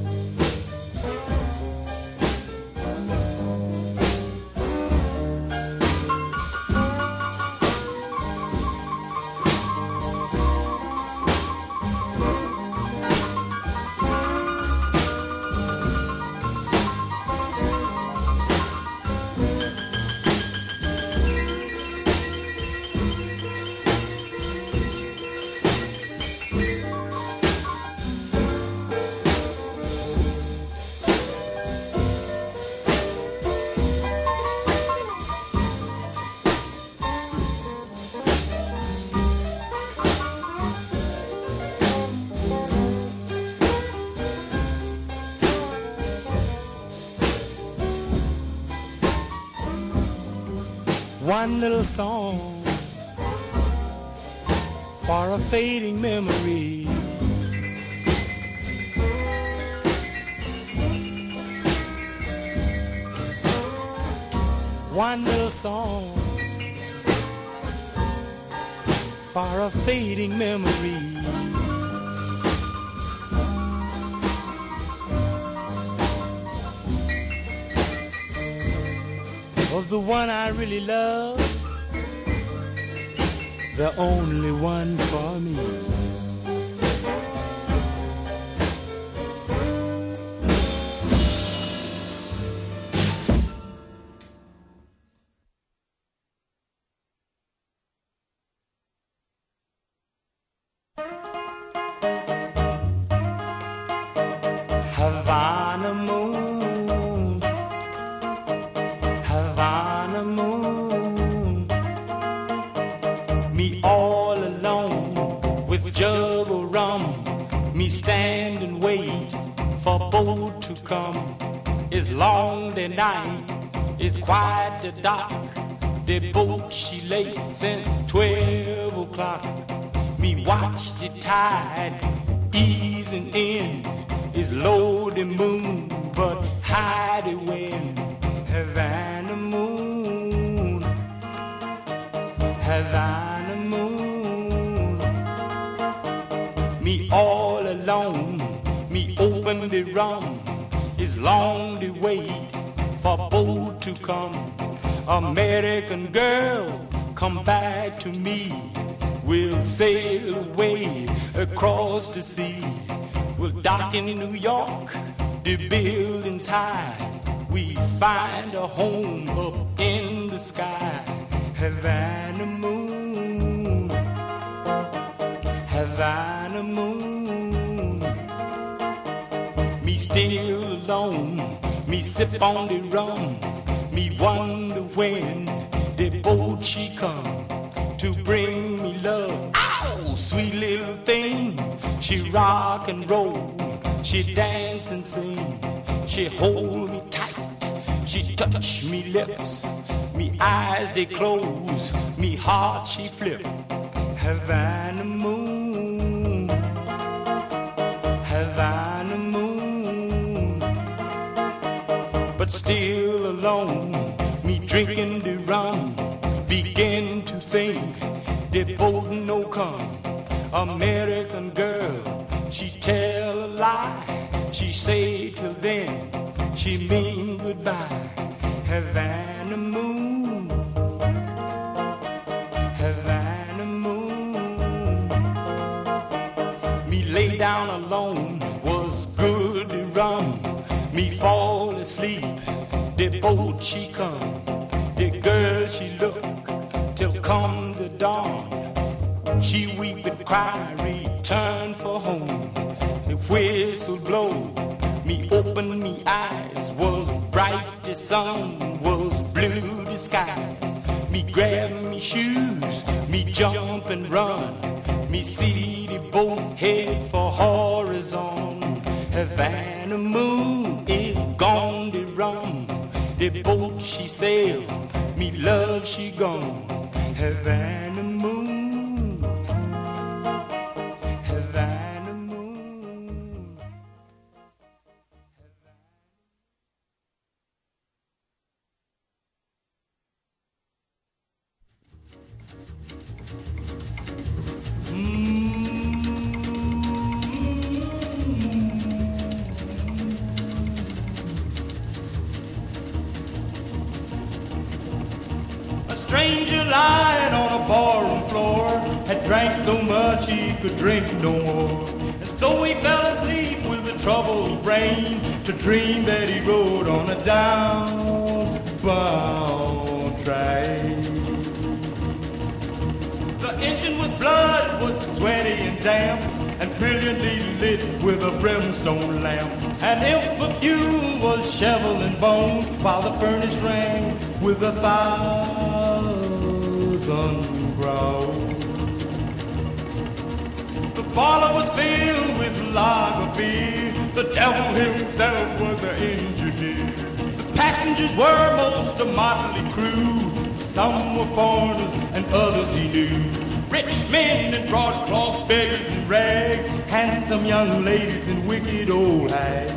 One little song for a fading memory. One little song for a fading memory. Of the one I really love, the only one for me. Havana moon, Havana moon, me all alone with jug of rum, me stand and wait for boat to come. It's long the night, it's quiet the dark, The boat she late since 12 o'clock. Me watch the tide easing in. It's low the moon, but high the wind. Havana moon, Havana moon. Me all alone, me open the rum. It's long the wait for boat to come. American girl, come back to me. We'll sail away across the sea. We'll dock in New York, the buildings high. We find a home up in the sky. Havana moon, Havana moon. Me still alone, me sip on the rum. Me wonder when the boat she come to bring me love. Ow, sweet little thing. She rock and roll, she dance and sing. She hold me tight, she touch me lips. Me eyes they close, me heart she flip. Havana moon, Havana moon. But still alone, me drinking the rum. Begin to think the boat no come. American girl, she tell a lie. She say till then, she mean goodbye. Havana moon, Havana moon. Me lay down alone, was good to rum. Me fall asleep, the boat she come. The girl she look, till come the dawn. She weep and cry, return for home. The whistle blow, me open me eyes. Was bright the sun, was blue the skies. Me grab me shoes, me jump and run. Me see the boat head for horizon. Havana moon is gone to rum. The boat she sail, me love she gone. Havana moon, Havana moon. Stranger lying on a barroom floor had drank so much he could drink no more. And so he fell asleep with a troubled brain to dream that he rode on a downbound train. The engine with blood was sweaty and damp and brilliantly lit with a brimstone lamp. An imp for fuel was shoveling bones while the furnace rang with 1,000 growls. The parlor was filled with lager beer. The devil himself was the engineer. The passengers were most a motley crew. Some were foreigners and others he knew. Rich men in broadcloth, beggars in rags, handsome young ladies and wicked old hags.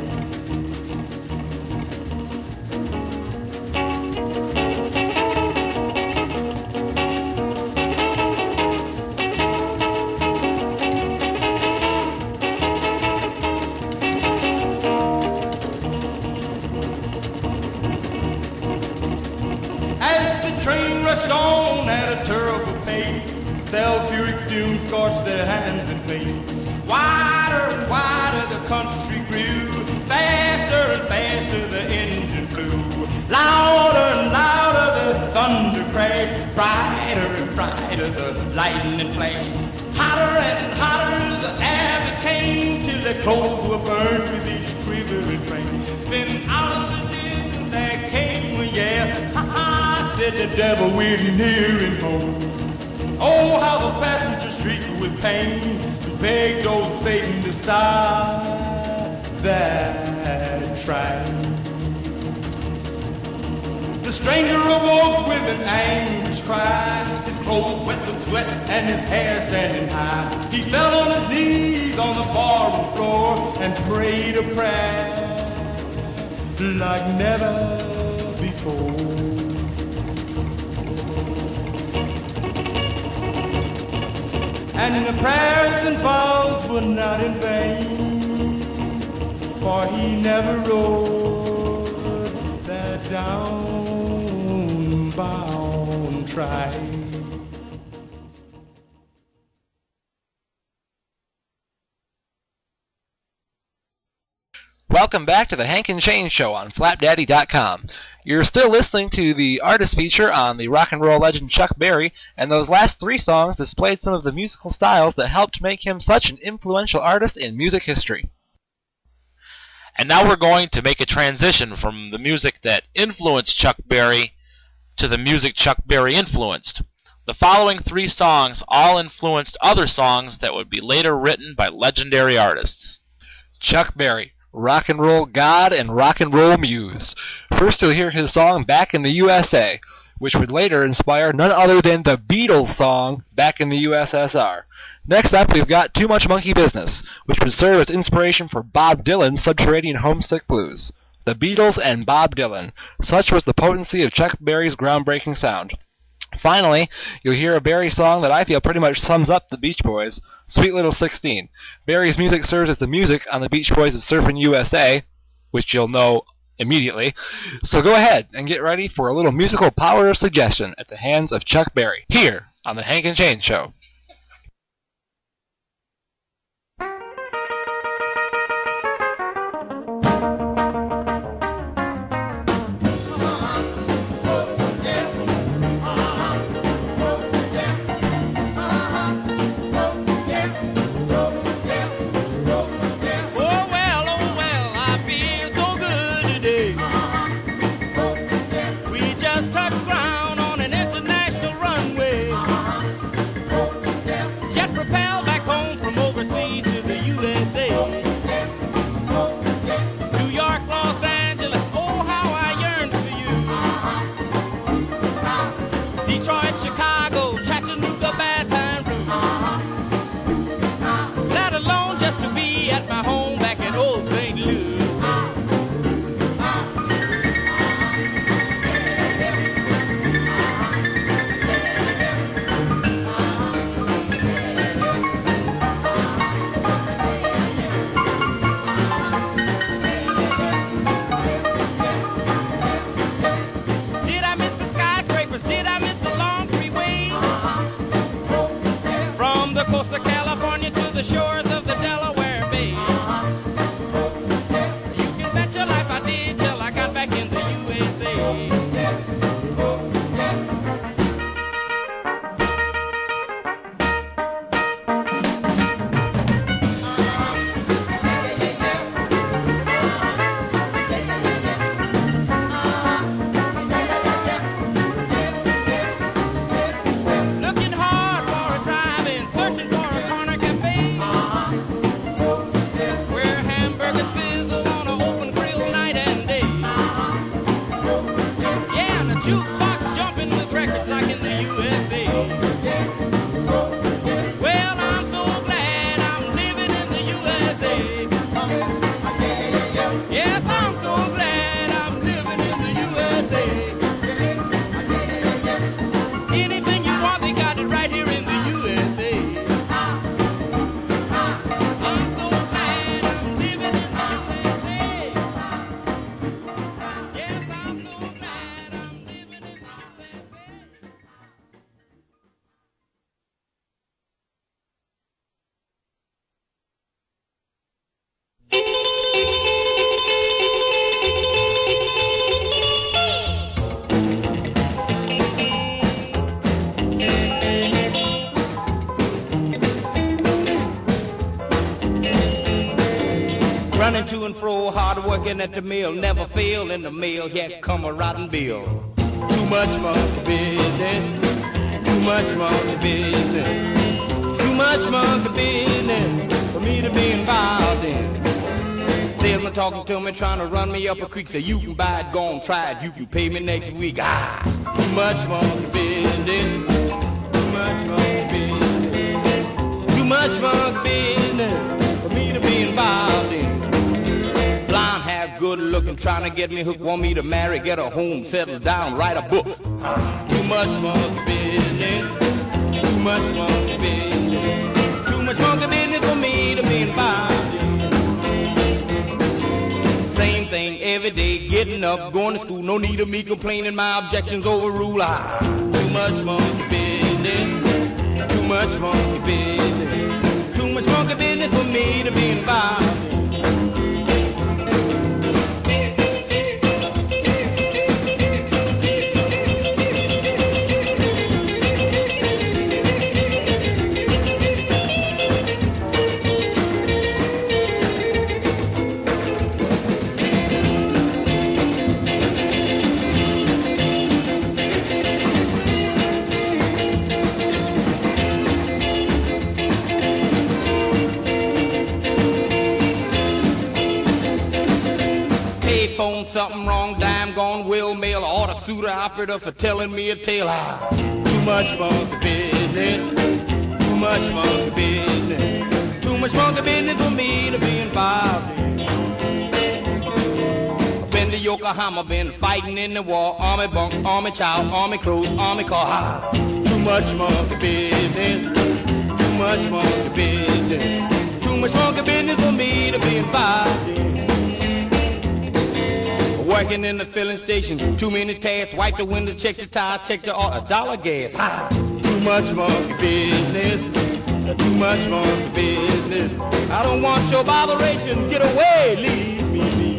As the train rushed on at a terrible pace, sulfuric fumes scorched their hands and face. Wider and wider the country grew, faster and faster the engine flew. Louder and louder the thunder crashed, brighter and brighter the lightning flashed. Hotter and hotter the air became, till their clothes were burned with each quivering flame. Then out of the distance there came a yell, ha-ha, said the devil, we're near him home. Oh, how the passengers shrieked with pain and begged old Satan to stop that train. The stranger awoke with an angry cry. His clothes wet with sweat and his hair standing high. He fell on his knees on the barroom floor and prayed a prayer like never before. And the prayers and vows were not in vain, for he never rode that downbound train. Welcome back to the Hank and Shane Show on FlapDaddy.com. You're still listening to the artist feature on the rock and roll legend Chuck Berry, and those last three songs displayed some of the musical styles that helped make him such an influential artist in music history. And now we're going to make a transition from the music that influenced Chuck Berry to the music Chuck Berry influenced. The following three songs all influenced other songs that would be later written by legendary artists. Chuck Berry, rock and roll god and rock and roll muse. First you'll hear his song Back in the USA, which would later inspire none other than the Beatles song Back in the USSR. Next up we've got Too Much Monkey Business, which would serve as inspiration for Bob Dylan's Subterranean Homesick Blues. The Beatles and Bob Dylan. Such was the potency of Chuck Berry's groundbreaking sound. Finally, you'll hear a Berry song that I feel pretty much sums up the Beach Boys, Sweet Little 16. Berry's music serves as the music on the Beach Boys' Surfin' USA, which you'll know immediately. So go ahead and get ready for a little musical power of suggestion at the hands of Chuck Berry, here on the Hank and Shane Show. Running to and fro, hard working at the mill, never fail in the mail, here come a rotten bill. Too much monkey business, too much monkey business, too much monkey business for me to be involved in. Salesman talking to me, trying to run me up a creek, say you can buy it, go on, try it, you can pay me next week. Ah! Too much monkey business. Too much monkey business. Too much monkey business for me to be involved in. Blonde hair, good looking, trying to get me hooked, want me to marry, get a home, settle down, write a book. Too much monkey business. Too much monkey business. Too much monkey business for me to be involved in. Same thing every day, getting up, going to school. No need of me complaining, my objections overrule. Too much monkey business. Too much monkey business. Too much monkey business for me to be involved in. Something wrong, dime gone, will mail, order suit operator for telling me a tale. Too much monkey business. Too much monkey business. Too much monkey business for me to be involved in. Been to Yokohama, been fighting in the war. Army bunk, army child, army clothes, army car. Too much monkey business. Too much monkey business. Too much monkey business for me to be involved in. Working in the filling station, too many tasks, wipe the windows, check the tires, check the dollar gas. Too much monkey business, too much monkey business. I don't want your botheration, get away, leave me be.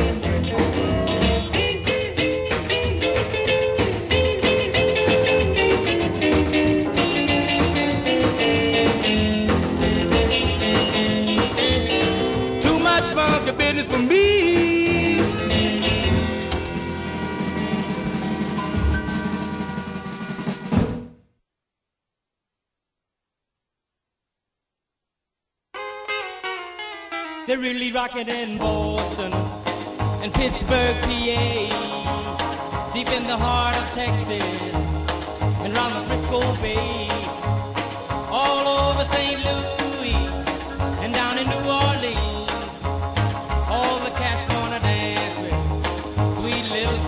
Too much monkey business for me. They're really rocking in Boston and Pittsburgh, PA, deep in the heart of Texas and round the Frisco Bay, all over St. Louis and down in New Orleans. All the cats wanna dance with sweet little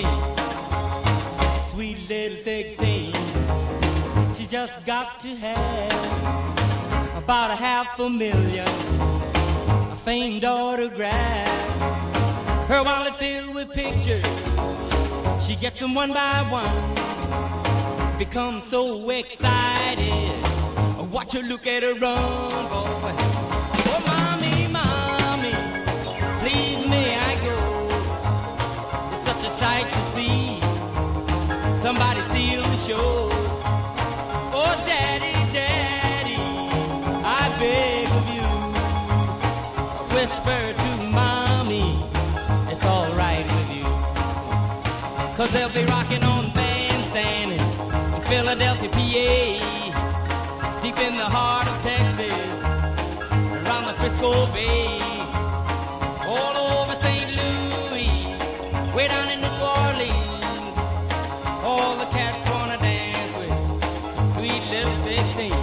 16, sweet little 16. She just got to have about $500,000. Famed autograph, her wallet filled with pictures. She gets them one by one, becomes so excited. Watch her look at her run, boy. Oh, mommy, mommy, please may I go? It's such a sight to see. Somebody steal the show. Oh, daddy, daddy, I beg of you. Whisper to mommy, it's all right with you. 'Cause they'll be rocking on Bandstand in Philadelphia, PA, deep in the heart of Texas, around the Frisco Bay, all over St. Louis, way down in New Orleans. All the cats wanna dance with sweet little 16.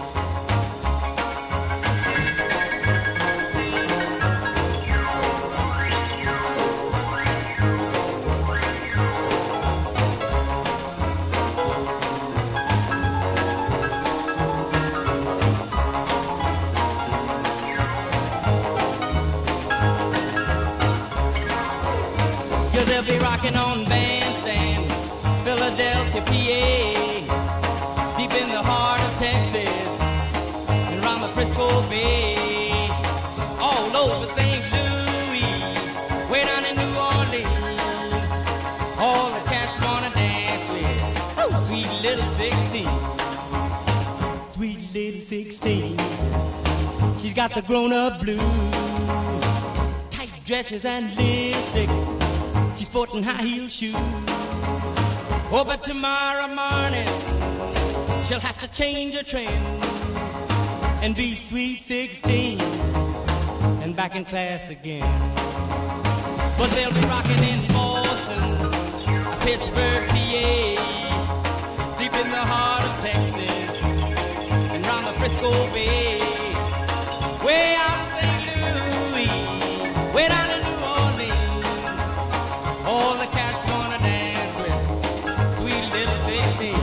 They'll be rocking on Bandstand, Philadelphia, PA, deep in the heart of Texas, and around the Frisco Bay, all over St. Louis, way down in New Orleans. All the cats wanna dance with sweet little 16, sweet little 16. She's got the grown-up blues, tight dresses and lipstick. She's sporting high-heel shoes. Oh, but tomorrow morning she'll have to change her trend and be sweet 16 and back in class again. But they'll be rocking in Boston, Pittsburgh, PA, deep in the heart of Texas, and round the Frisco Bay, way out in St. Louis, way down in New Orleans, all the cats wanna dance with sweet little 16.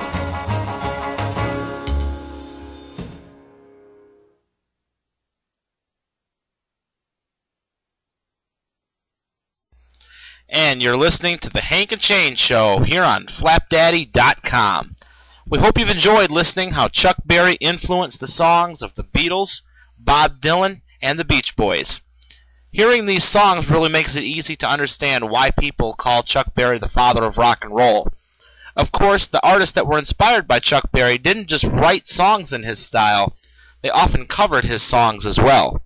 And you're listening to the Hank and Shane Show here on Flapdaddy.com. We hope you've enjoyed listening how Chuck Berry influenced the songs of the Beatles, Bob Dylan, and the Beach Boys. Hearing these songs really makes it easy to understand why people call Chuck Berry the father of rock and roll. Of course, the artists that were inspired by Chuck Berry didn't just write songs in his style, they often covered his songs as well.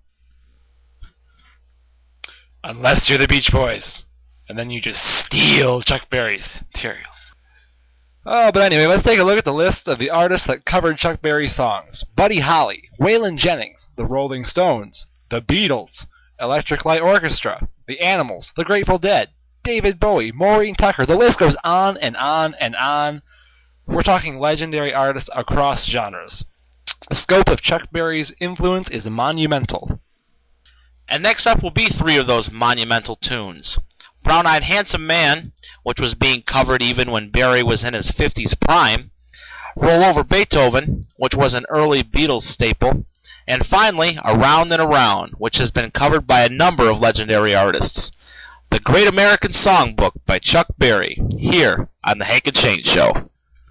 Unless you're the Beach Boys. And then you just steal Chuck Berry's material. Oh, but anyway, let's take a look at the list of the artists that covered Chuck Berry songs. Buddy Holly, Waylon Jennings, The Rolling Stones, The Beatles, Electric Light Orchestra, The Animals, The Grateful Dead, David Bowie, Maureen Tucker. The list goes on and on and on. We're talking legendary artists across genres. The scope of Chuck Berry's influence is monumental. And next up will be three of those monumental tunes. Brown-Eyed Handsome Man, which was being covered even when Berry was in his 50s prime, Roll Over Beethoven, which was an early Beatles staple, and finally, Around and Around, which has been covered by a number of legendary artists. The Great American Songbook by Chuck Berry, here on The Hank and Shane Show.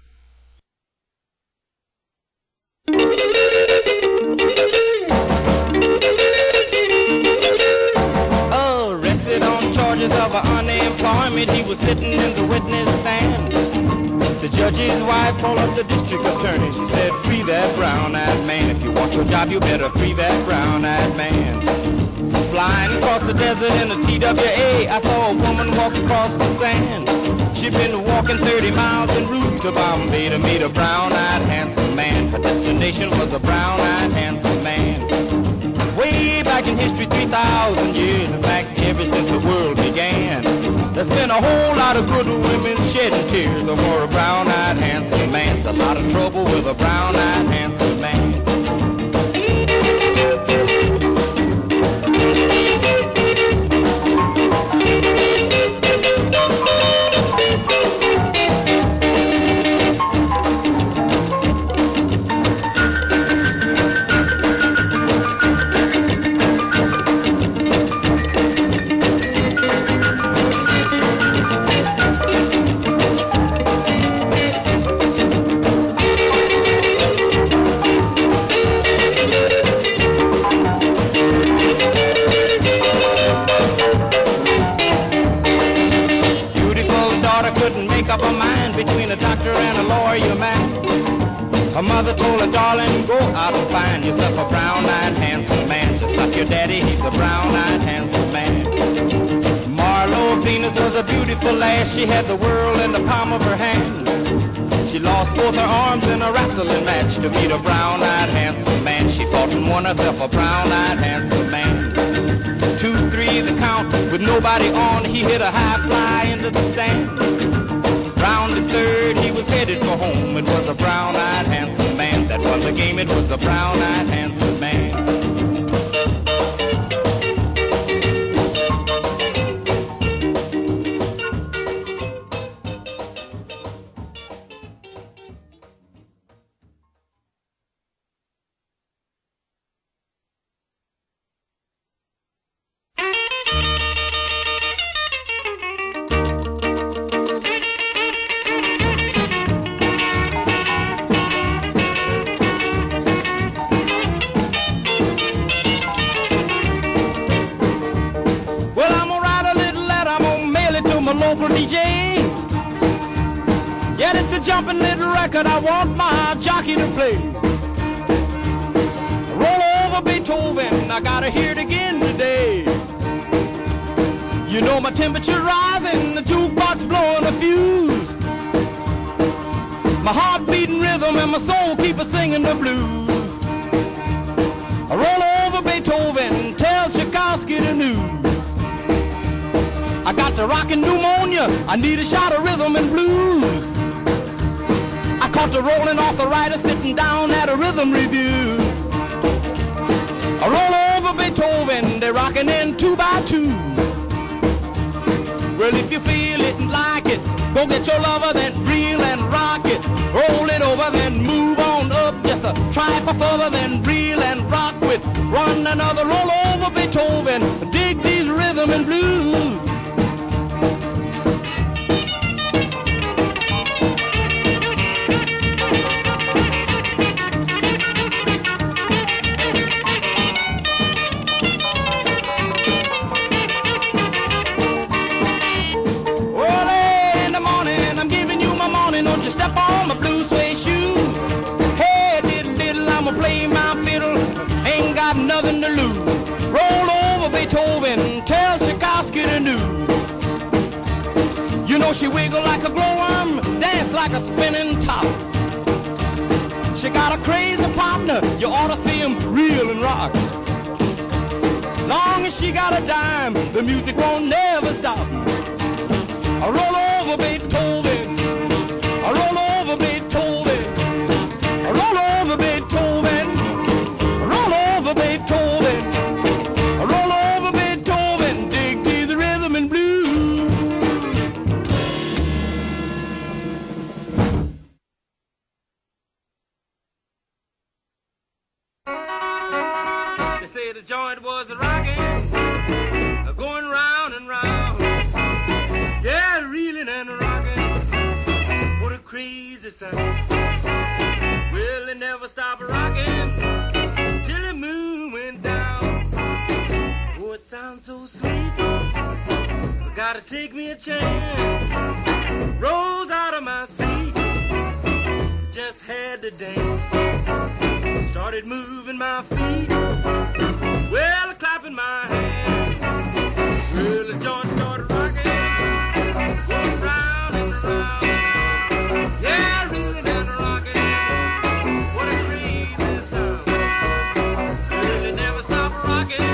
Arrested on charges of unemployment, he was sitting in the witness stand. The judge's wife called up the district attorney. She said, free that brown-eyed man. If you want your job, you better free that brown-eyed man. Flying across the desert in a TWA, I saw a woman walk across the sand. She'd been walking 30 miles en route to Bombay to meet a brown-eyed handsome man. Her destination was a brown-eyed handsome man. Way back in history, 3,000 years, in fact, ever since the world began, there's been a whole lot of good women shedding tears over a brown-eyed handsome man. It's a lot of trouble with a brown-eyed handsome man. Her mother told her, darling, go out and find yourself a brown-eyed handsome man. Just like your daddy, he's a brown-eyed handsome man. Marlo Venus was a beautiful lass. She had the world in the palm of her hand. She lost both her arms in a wrestling match to meet a brown-eyed handsome man. She fought and won herself a brown-eyed handsome man. 2, 3, the count, with nobody on, he hit a high fly into the stand. Round the third, he was headed for home. It was a brown-eyed handsome man that won the game. It was a brown-eyed handsome man. Jumping little record, I want my jockey to play. Roll over Beethoven, I gotta hear it again today. You know my temperature rising, the jukebox blowing a fuse. My heart beating rhythm and my soul keep a singing the blues. Roll over Beethoven, tell Tchaikovsky the news. I got the rockin' pneumonia, I need a shot of rhythm and blues. I caught the rolling arthritis sitting down at a rhythm review. I roll over Beethoven, they're rocking in 2 by 2. Well, if you feel it and like it, go get your lover, then reel and rock it. Roll it over, then move on up. Just a try for further, then reel and rock with. Run another roll over Beethoven. Dig these rhythm and blues. Nothing to lose. Roll over Beethoven, tell Tchaikovsky to do. You know she wiggle like a glowworm, dance like a spinning top. She got a crazy partner, you ought to see him reel and rock. Long as she got a dime, the music won't never stop. I roll over Beethoven, I roll over Beethoven, I roll over Beethoven. Beethoven, roll over Beethoven, dig these rhythm and blues. They say the joint was rocking, going round and round. Yeah, reeling and rocking, what a crazy sound. Well, they never stop rocking. Sounds so sweet, gotta take me a chance. Rose out of my seat, just had to dance. Started moving my feet, well, clapping my hands. Well, the joint started rocking, going round and round. Yeah, reeling and rocking, what a crazy sound. Well, it never stopped rocking.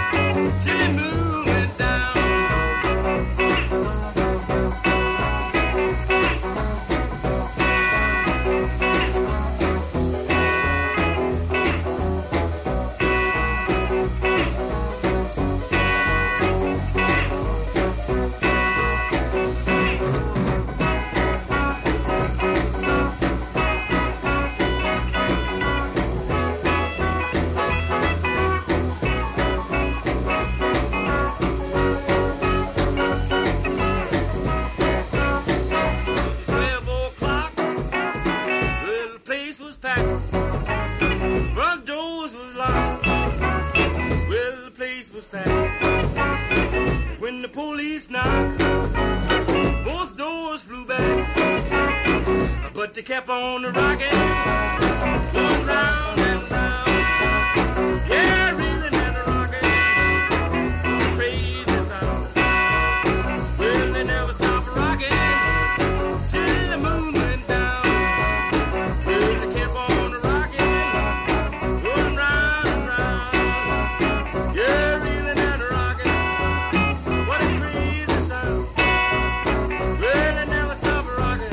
But they kept on rocking, going round and round. Yeah, reeling and rocking, what a crazy sound. Well, they never stopped rocking till the moon went down. Well, they kept on rocking, going round and round. Yeah, reeling and rocking, what a crazy sound. Well, they never stopped rocking.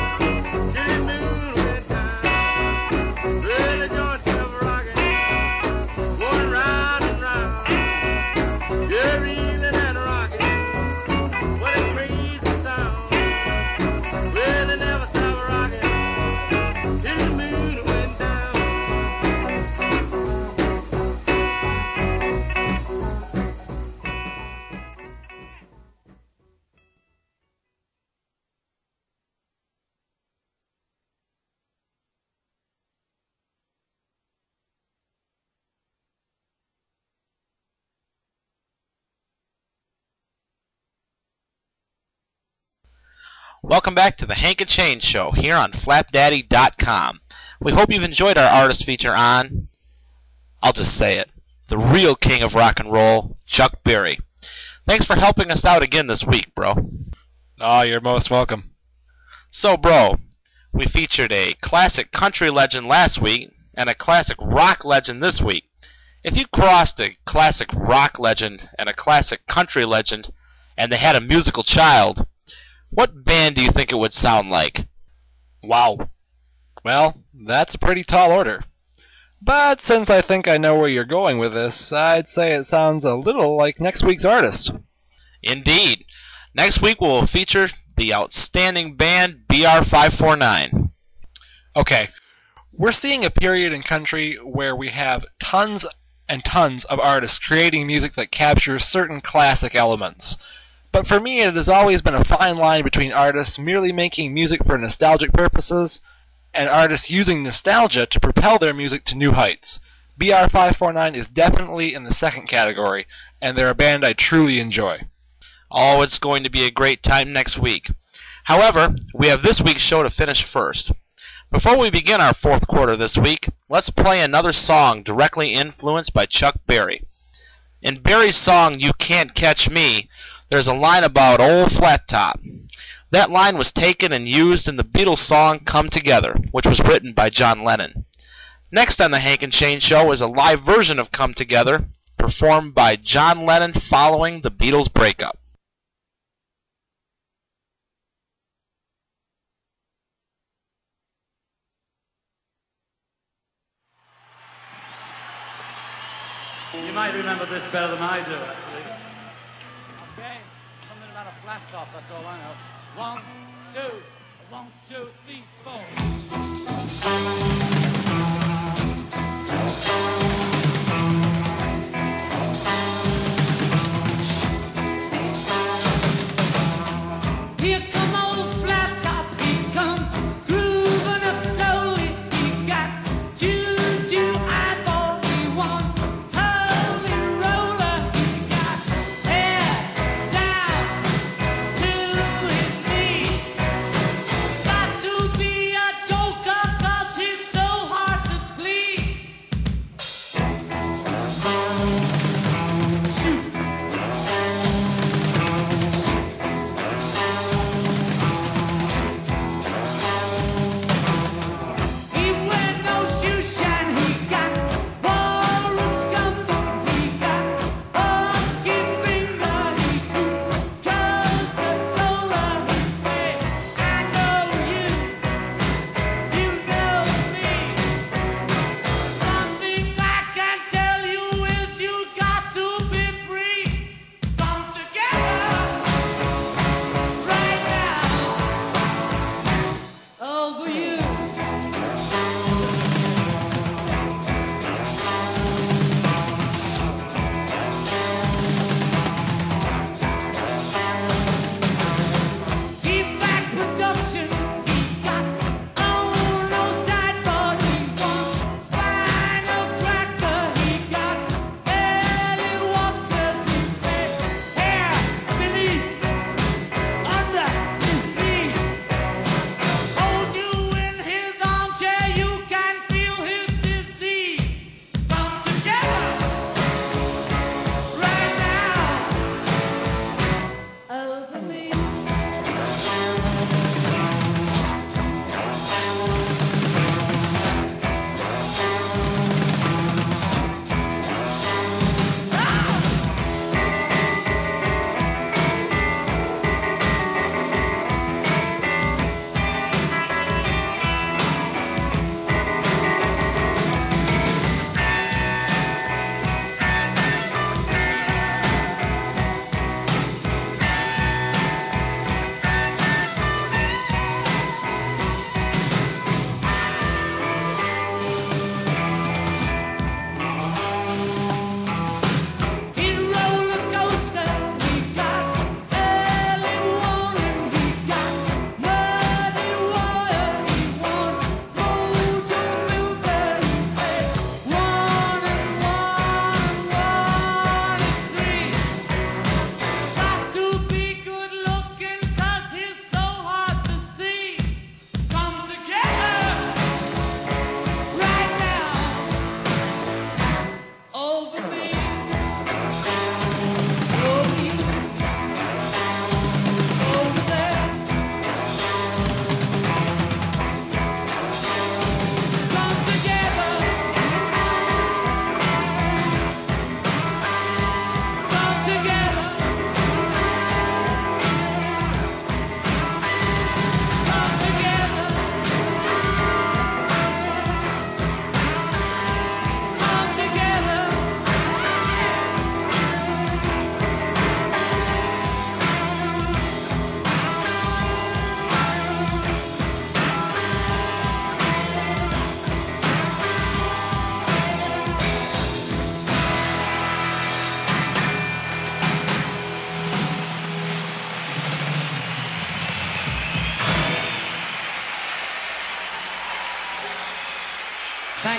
Welcome back to the Hank and Change Show here on FlapDaddy.com. We hope you've enjoyed our artist feature on, I'll just say it, the real king of rock and roll, Chuck Berry. Thanks for helping us out again this week, bro. Oh, you're most welcome. So, bro, we featured a classic country legend last week and a classic rock legend this week. If you crossed a classic rock legend and a classic country legend and they had a musical child, what band do you think it would sound like? Wow. Well, that's a pretty tall order. But since I think I know where you're going with this, I'd say it sounds a little like next week's artist. Indeed. Next week we'll feature the outstanding band BR549. Okay, we're seeing a period in country where we have tons and tons of artists creating music that captures certain classic elements. But for me, it has always been a fine line between artists merely making music for nostalgic purposes and artists using nostalgia to propel their music to new heights. BR549 is definitely in the second category, and they're a band I truly enjoy. Oh, it's going to be a great time next week. However, we have this week's show to finish first. Before we begin our fourth quarter this week, let's play another song directly influenced by Chuck Berry. In Berry's song, You Can't Catch Me, there's a line about old Flat Top. That line was taken and used in the Beatles song Come Together, which was written by John Lennon. Next on the Hank and Shane Show is a live version of Come Together, performed by John Lennon following the Beatles breakup. You might remember this better than I do, actually. Okay, something about a flat top, that's all I know. 1, 2, 3, 4. Here come old flat top, he come grooving up slowly. He got juju eyeball, he won holy roller. He got hair down to his knee. Got to be a joker 'cause he's so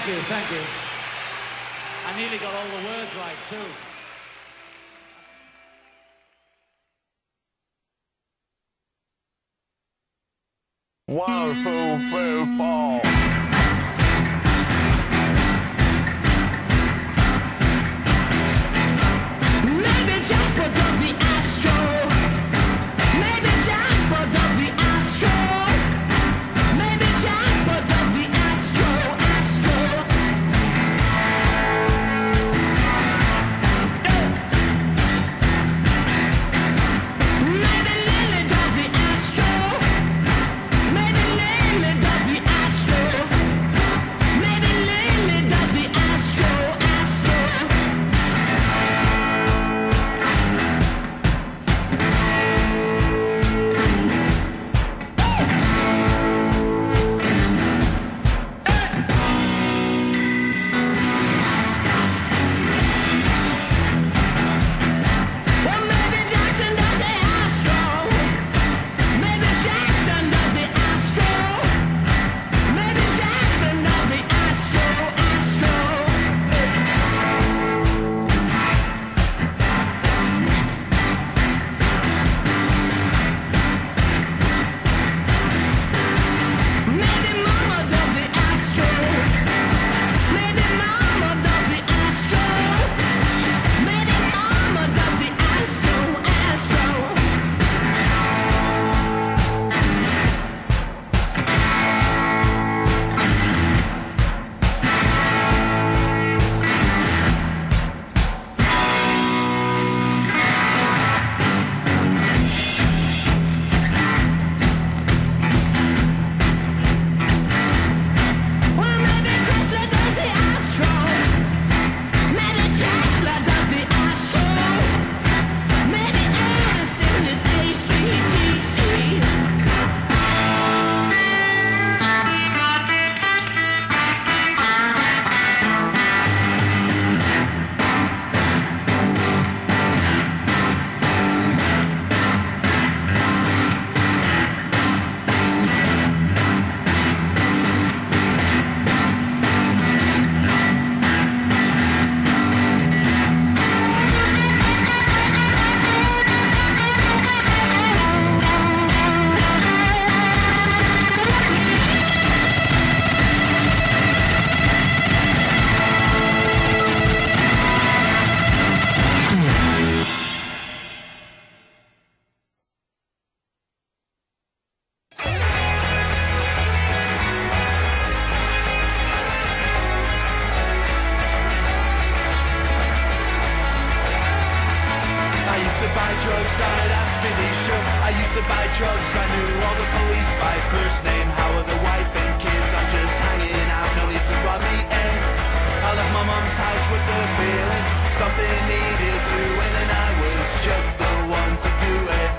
Thank you, thank you. I nearly got all the words right, too. One, two, three, four. Maybe Jasper does the Astro. Maybe Jasper does the Astro. Maybe Jasper does the Astro. Maybe Lily does the Astro. Maybe Lily does the Astro. Maybe Lily does the Astro. Well, maybe Jackson does the Astro. Maybe Jackson does the Astro. Maybe Jackson does the Astro. Maybe Mama does the Astro. Maybe Mama does the Astro. Maybe Mama does the Astro. Well, maybe Tesla does the Astro. Maybe Tesla does the Astro. Maybe Edison is AC/DC. I used to buy drugs down at Aspidisha. I used to buy drugs, I knew all the police by first name. How are the wife and kids? I'm just hanging out, no need to rub me in. I left my mom's house with the feeling something needed doing, and I was just the one to do it.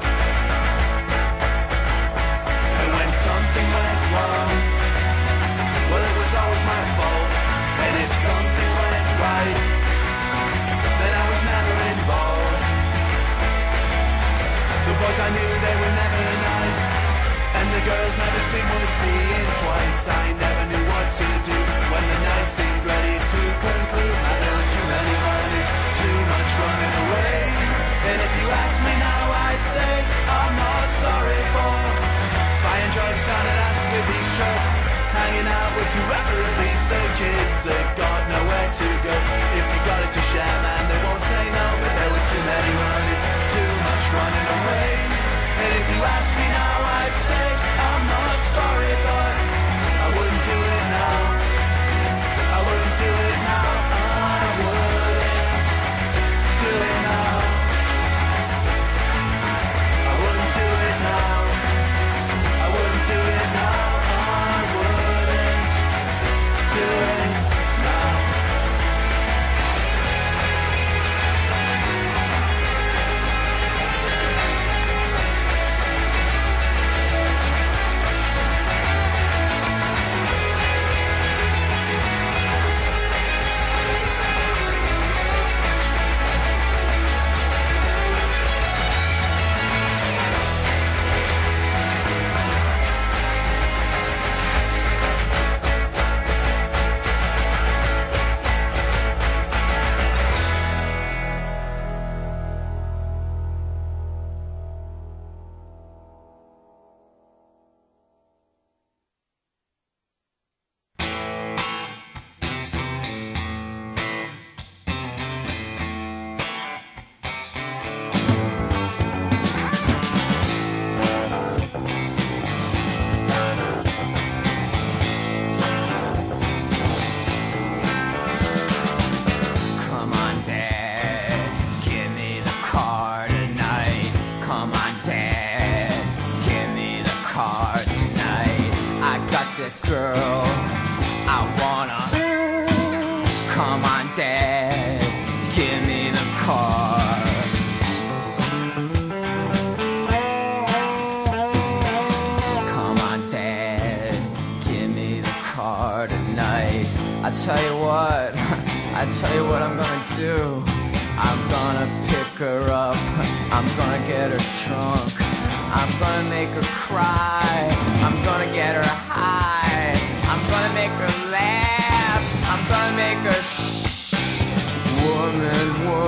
And when something went wrong, well, it was always my fault. And if something went right, then I was never involved. The boys I knew, they were never nice, and the girls never seemed worth seeing twice. I never knew what to do when the night seemed ready to conclude. Now there were too many hurdles, too much running away. And if you ask me now, I'd say I'm not sorry for buying drugs down at Aspidisha, hanging out with whoever released the kids that got nowhere to go. If you got it to share, man, they won't say no, but there were too many hurdles, too much running away. And if you ask me now, I'd say I'm not sorry, but I wouldn't do it now. I wouldn't do it now. I wouldn't do it now. I wouldn't do it now. I wouldn't do it now. I wouldn't do it now. girl. I wanna. Come on, Dad, give me the card. Come on, Dad, give me the card tonight. I tell you what I'm gonna do. I'm gonna pick her up, I'm gonna get her drunk, I'm gonna make her cry, I'm gonna get her high, I'm gonna make her laugh, I'm gonna make her woman.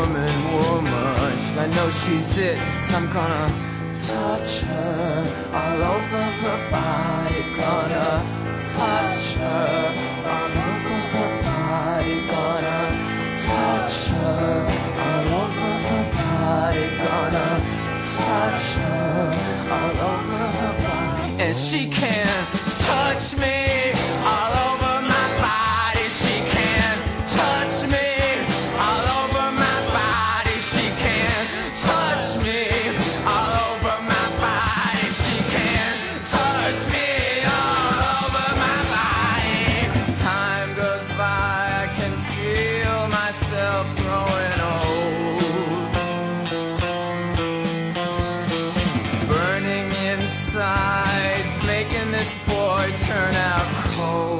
I know she's it, so I'm gonna touch her all over her body, gonna touch her all over her body, gonna touch her all over her body, gonna touch her all over her body. And she can touch me all over my body. She can touch me all over my body. She can touch me all over my body. She can touch me all over my body. Time goes by, I can feel myself growing old, burning insides, making this boy turn out cold.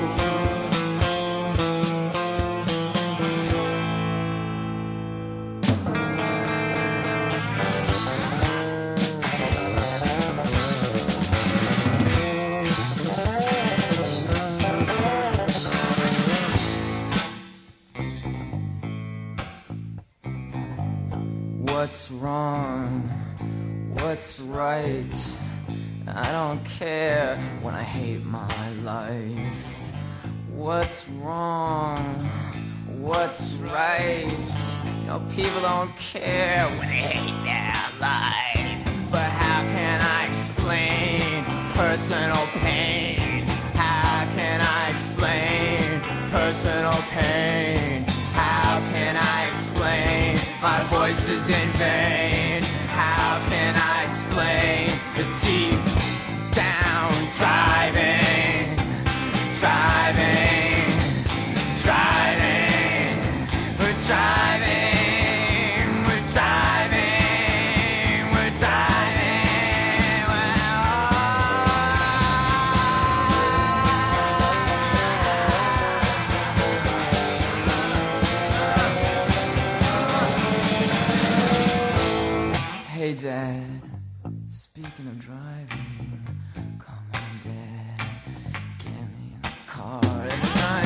What's wrong? What's right? I don't care when I hate my life. What's wrong? What's right? You know, people don't care when they hate their life. But how can I explain personal pain? How can I explain personal pain? How can I explain my voice is in vain? How can I explain the deep down driving, driving, driving, we're driving, we're driving, we're driving, Hey Dad, speaking of driving, come on Dad, give me the car tonight.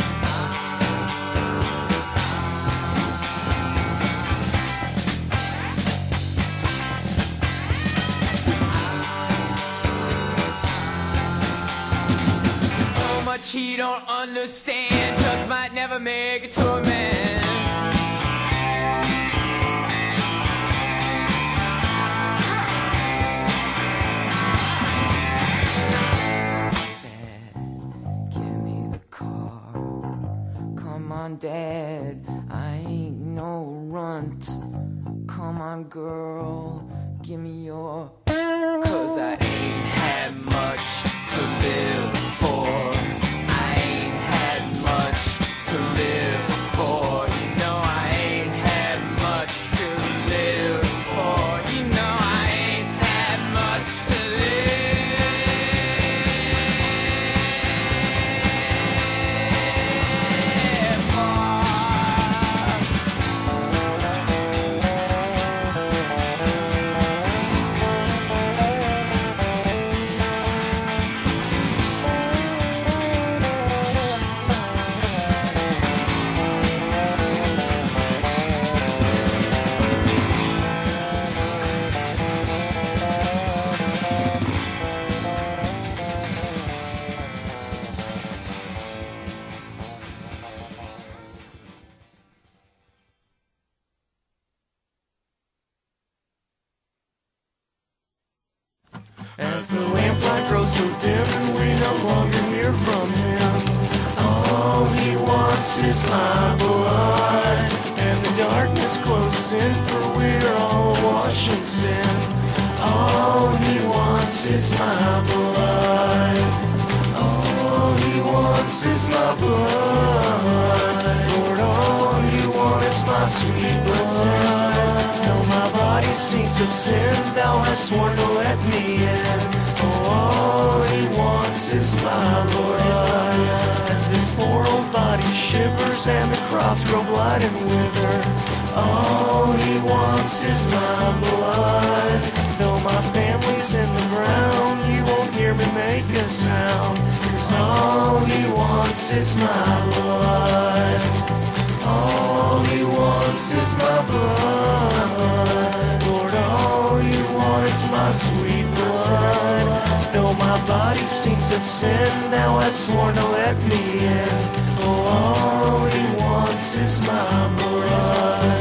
So much he don't understand, just might never make it to a man. Come on, Dad, I ain't no runt. Come on, girl, give me your. 'Cause I ain't had much to live for. I ain't had much to live for. You know I ain't had much to live for. You know I ain't had much to live. As the lamplight grows so dim and we no longer hear from him, all he wants is my blood. And the darkness closes in, for we're all awash in sin. All he wants is my blood. All he wants is my blood. Lord, all He wants is my sweet blood. Though my body stinks of sin, Thou hast sworn to let me in. Oh, all He wants is my blood. As this poor old body shivers and the crops grow blight and wither, all He wants is my blood. Though my family's in the ground, you won't hear me make a sound, 'cause all He wants is my blood. All He wants is my blood. Lord, all You want is my sweet blood. Though my body stinks of sin, Thou hast sworn to let me in. Oh, all He wants is my blood.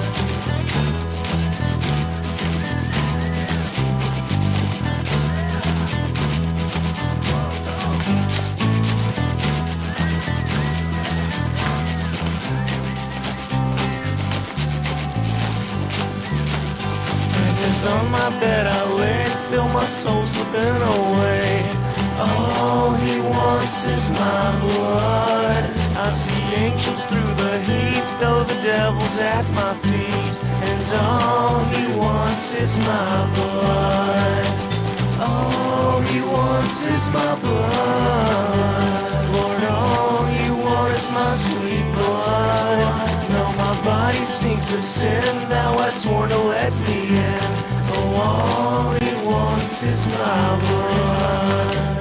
As on my bed I lay, feel my soul slipping away. All He wants is my blood. I see angels through the heat, though the devil's at my feet. And all He wants is my blood. All He wants is my blood. Lord, all You want is my sweet blood. Though my body stinks of sin, Thou hast sworn to let me in. Oh, all He wants is my blood.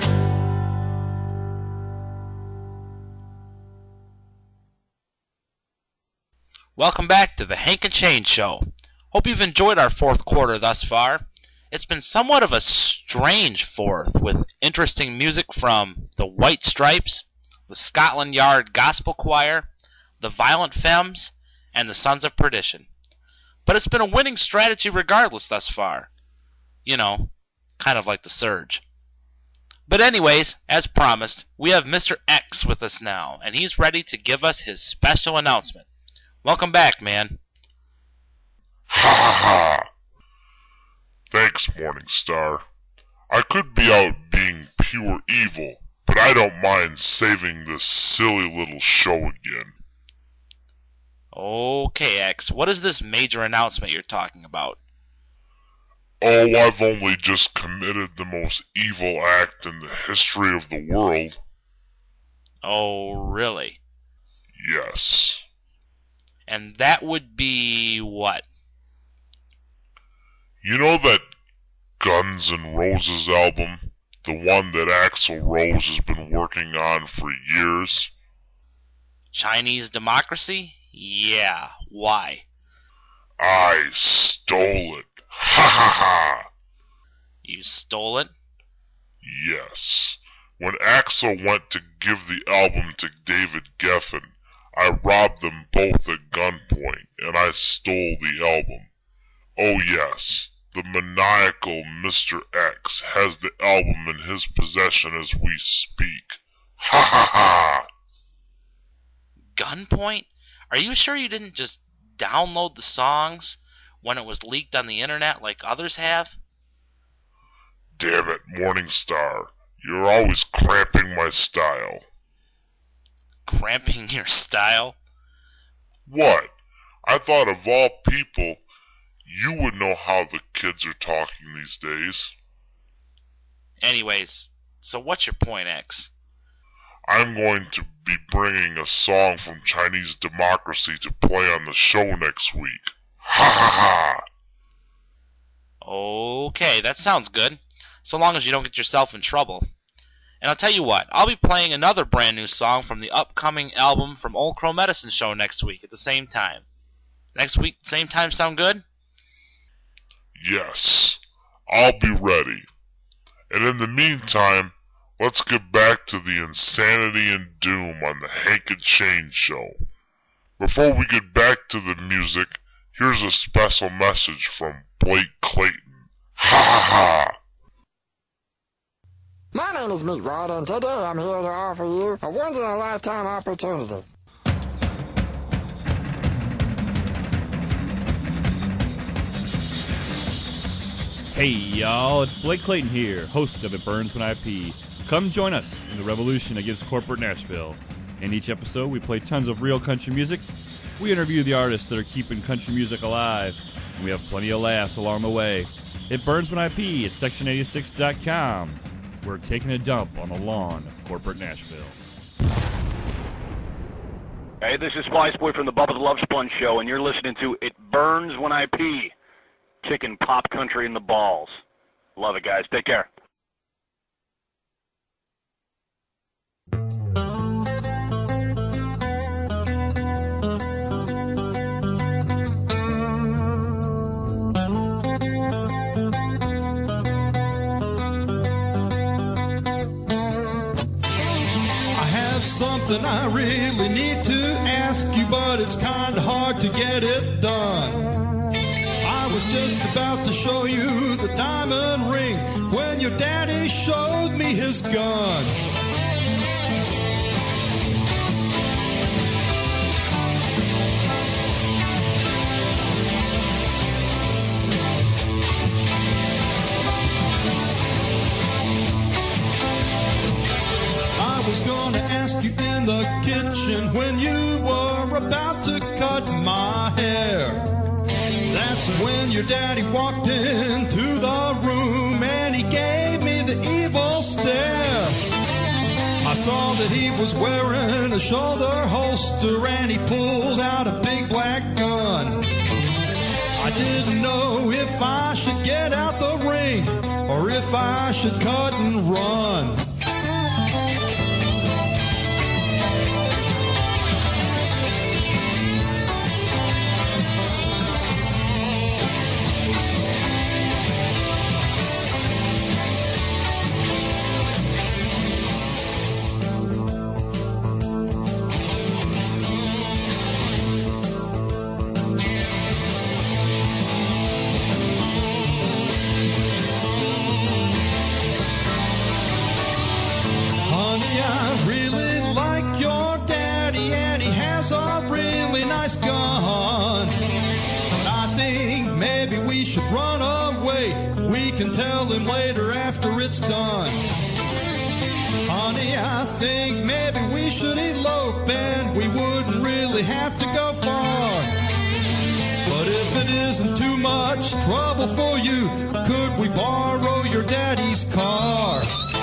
Welcome back to the Hank and Shane Show. Hope you've enjoyed our fourth quarter thus far. It's been somewhat of a strange fourth, with interesting music from the White Stripes, the Scotland Yard Gospel Choir, the Violent Femmes, and the Sons of Perdition. But it's been a winning strategy regardless thus far. You know, kind of like the Surge. But anyways, as promised, we have Mr. X with us now, and he's ready to give us his special announcement. Welcome back, man. Ha ha ha! Thanks, Morningstar. I could be out being pure evil, but I don't mind saving this silly little show again. Okay, X, what is this major announcement you're talking about? Oh, I've only just committed the most evil act in the history of the world. Oh, really? Yes. And that would be what? You know that Guns N' Roses album? The one that Axl Rose has been working on for years? Chinese Democracy? Yeah, why? I stole it. Ha ha ha! You stole it? Yes. When Axl went to give the album to David Geffen, I robbed them both at gunpoint, and I stole the album. Oh yes, the maniacal Mr. X has the album in his possession as we speak. Ha ha ha! Gunpoint? Are you sure you didn't just download the songs when it was leaked on the internet like others have? Damn it, Morningstar. You're always cramping my style. Cramping your style? What? I thought of all people, you would know how the kids are talking these days. Anyways, so what's your point, X? I'm going to be bringing a song from Chinese Democracy to play on the show next week. Ha ha ha! Okay, that sounds good. So long as you don't get yourself in trouble. And I'll tell you what, I'll be playing another brand new song from the upcoming album from Old Crow Medicine Show next week at the same time. Next week, same time, sound good? Yes, I'll be ready. And in the meantime, let's get back to the insanity and doom on the Hank and Shane Show. Before we get back to the music, here's a special message from Blake Clayton. Ha ha ha! My name is Meatwad, and today I'm here to offer you a once-in-a-lifetime opportunity. Hey y'all, it's Blake Clayton here, host of It Burns When I Pee. Come join us in the revolution against corporate Nashville. In each episode, we play tons of real country music. We interview the artists that are keeping country music alive, and we have plenty of laughs along the way. It burns when I pee at section86.com. We're taking a dump on the lawn of corporate Nashville. Hey, this is Spice Boy from the Bubba the Love Sponge Show, and you're listening to It Burns When I Pee, kicking pop country in the balls. Love it, guys. Take care. Something I really need to ask you, but it's kind of hard to get it done. I was just about to show you the diamond ring when your daddy showed me his gun. I was gonna ask you in the kitchen when you were about to cut my hair. That's when your daddy walked into the room and he gave me the evil stare. I saw that he was wearing a shoulder holster and he pulled out a big black gun. I didn't know if I should get out the ring or if I should cut and run. Should run away. We can tell him later after it's done. Honey, I think maybe we should elope and we wouldn't really have to go far. But if it isn't too much trouble for you, could we borrow your daddy's car?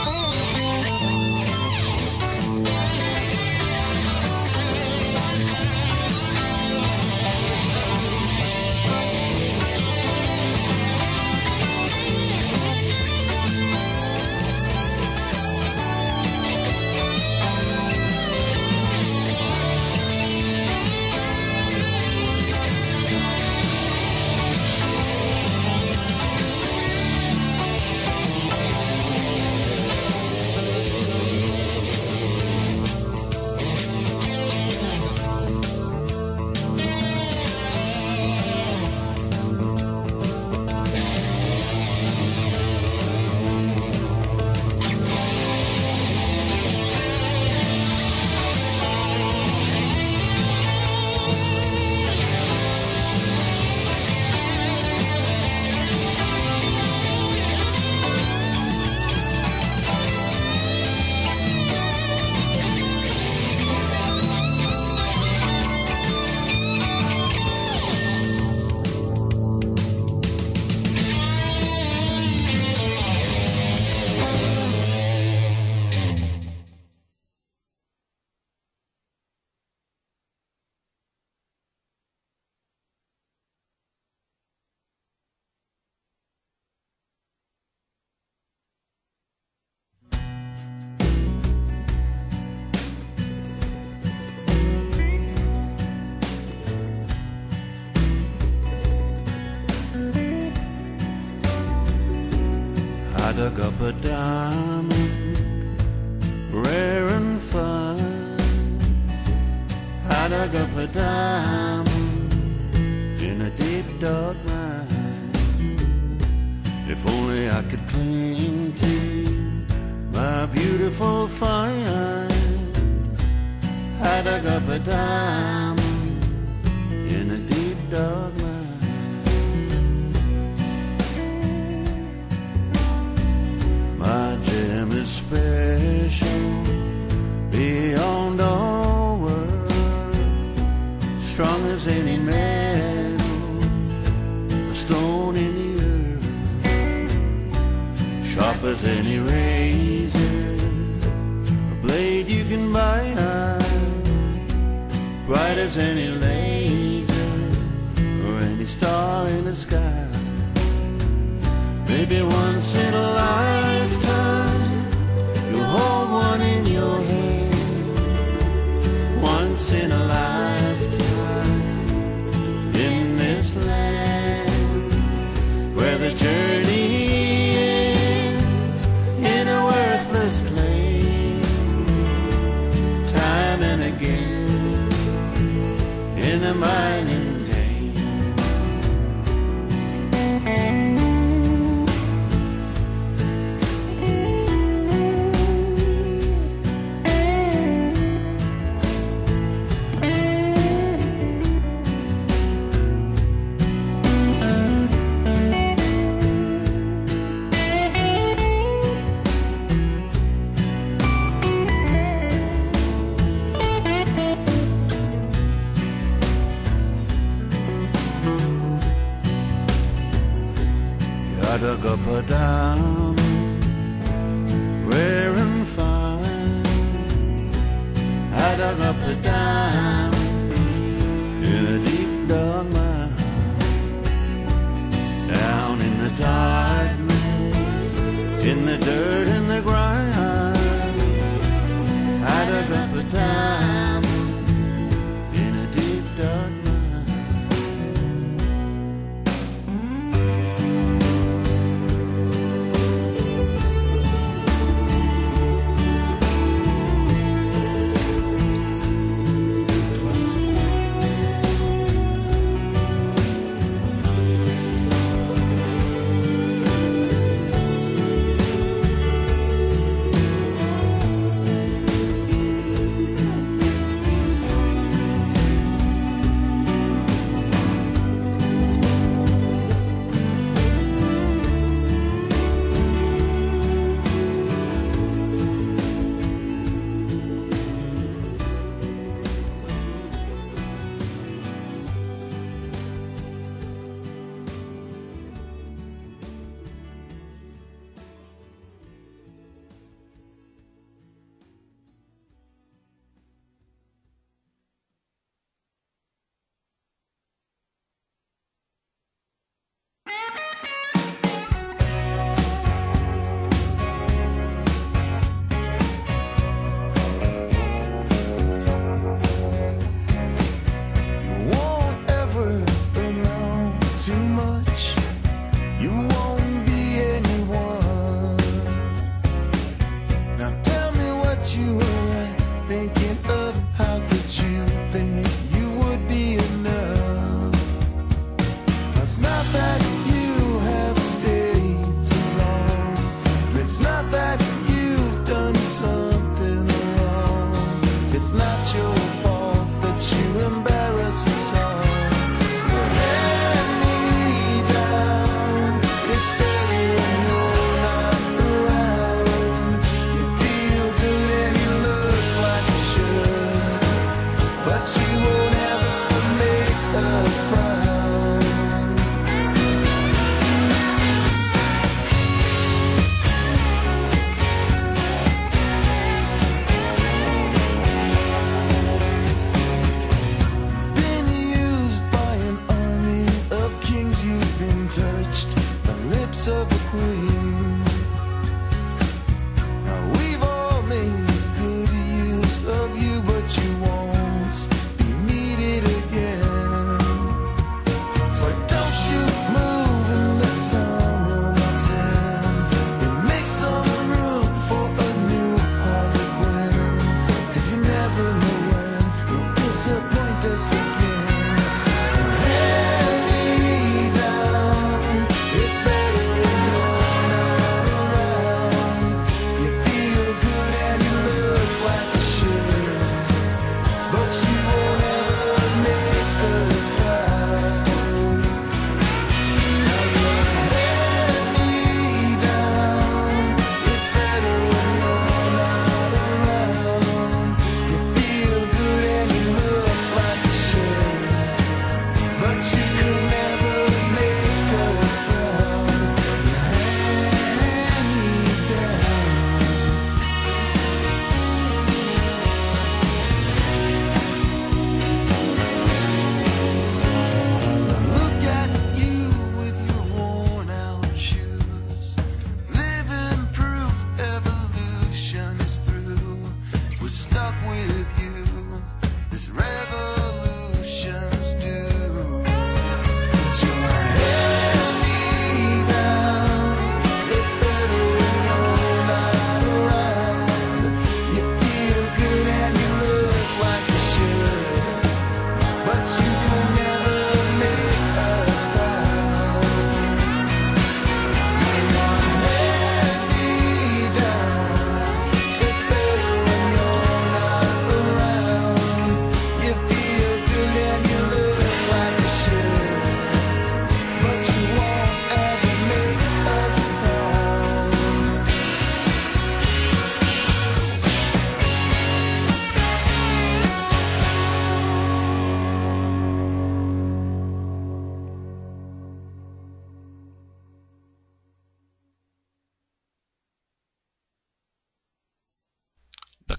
Dug up a diamond, rare and fine. I dug up a diamond in a deep dark mine. If only I could cling to my beautiful find. I dug up a diamond in a deep dark mine. My gem is special, as any razor, a blade you can buy, bright as any laser, or any star in the sky. Maybe once in a lifetime, you'll hold one in your hand. Once in a lifetime, in this land, where the journey ends in a worthless claim. Time and again, in a mining dug up a diamond, rare and fine. I dug up a diamond in a deep dark mine. Down in the darkness, in the dirt and the grind, I dug up a diamond in a deep dark mine.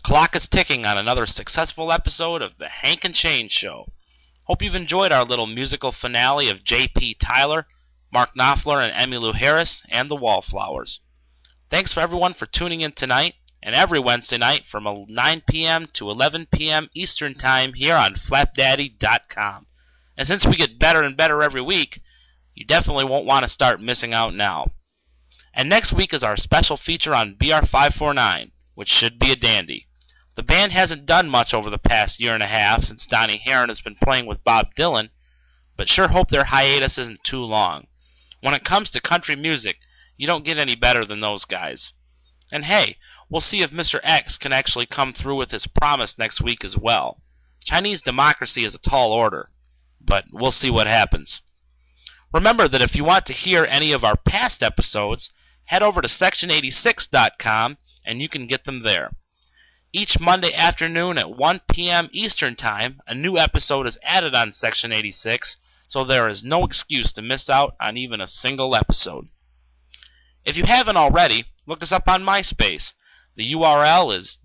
clock is ticking on another successful episode of the Hank and Shane Show. Hope you've enjoyed our little musical finale of J.P. Tyler, Mark Knopfler, and Emmylou Harris, and the Wallflowers. Thanks for everyone for tuning in tonight, and every Wednesday night from 9 p.m. to 11 p.m. Eastern Time here on flapdaddy.com. And since we get better and better every week, you definitely won't want to start missing out now. And next week is our special feature on BR549, which should be a dandy. The band hasn't done much over the past year and a half since Donnie Herron has been playing with Bob Dylan, but sure hope their hiatus isn't too long. When it comes to country music, you don't get any better than those guys. And hey, we'll see if Mr. X can actually come through with his promise next week as well. Chinese democracy is a tall order, but we'll see what happens. Remember that if you want to hear any of our past episodes, head over to section86.com and you can get them there. Each Monday afternoon at 1 p.m. Eastern Time, a new episode is added on Section 86, so there is no excuse to miss out on even a single episode. If you haven't already, look us up on MySpace. The URL is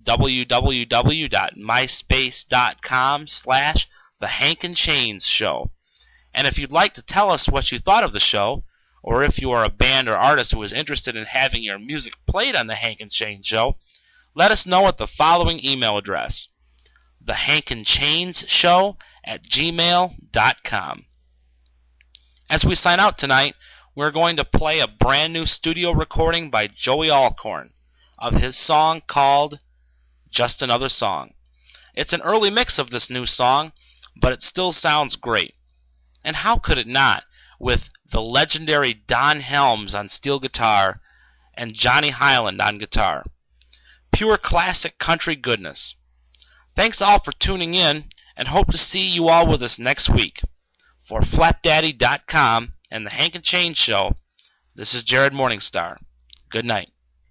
www.myspace.com/The Hank and Shanes Show. And if you'd like to tell us what you thought of the show, or if you are a band or artist who is interested in having your music played on The Hank and Shanes Show, let us know at the following email address: thehankandshaneshow@gmail.com. As we sign out tonight, we're going to play a brand new studio recording by Joey Alcorn of his song called Just Another Song. It's an early mix of this new song, but it still sounds great. And how could it not, with the legendary Don Helms on steel guitar and Johnny Highland on guitar. Pure classic country goodness. Thanks all for tuning in, and hope to see you all with us next week. For flapdaddy.com and the Hank and Shane Show, this is Jared Morningstar. Good night.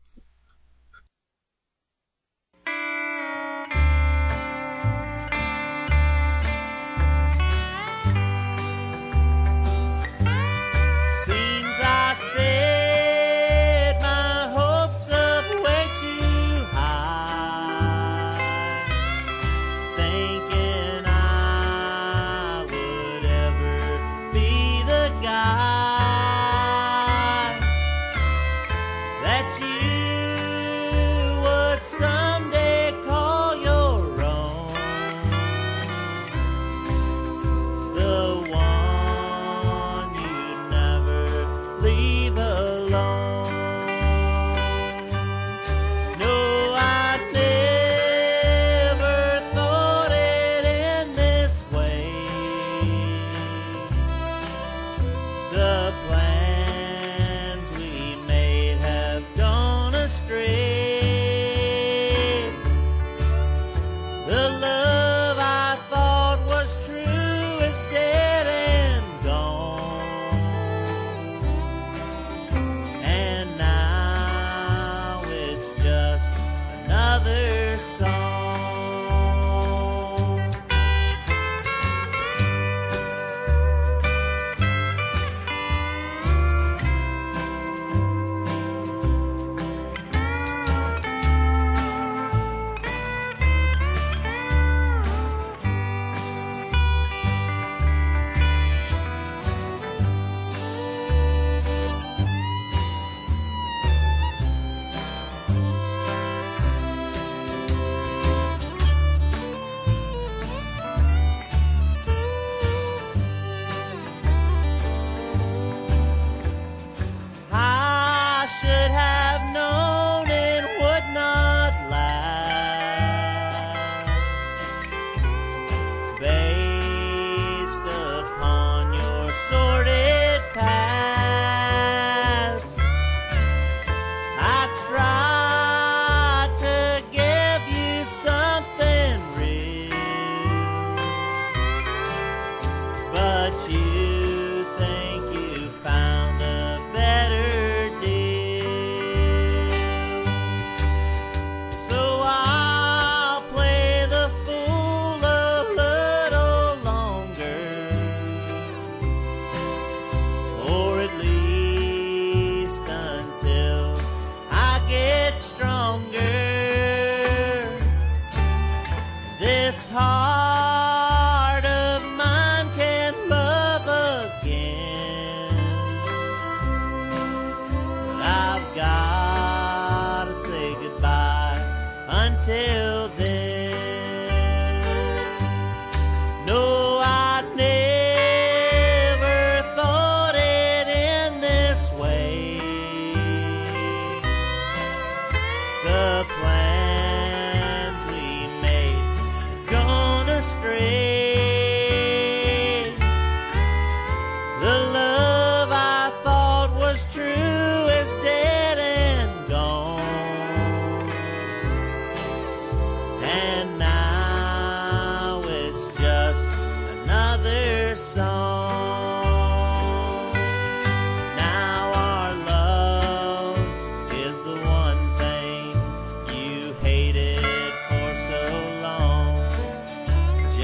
Seems I set my hopes up way too high, thinking I would ever be the guy that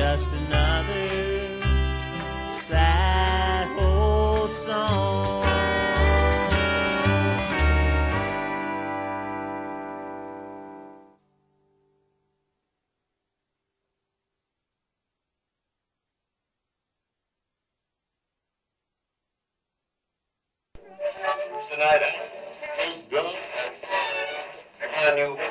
just another sad old song. Tonight, I got a new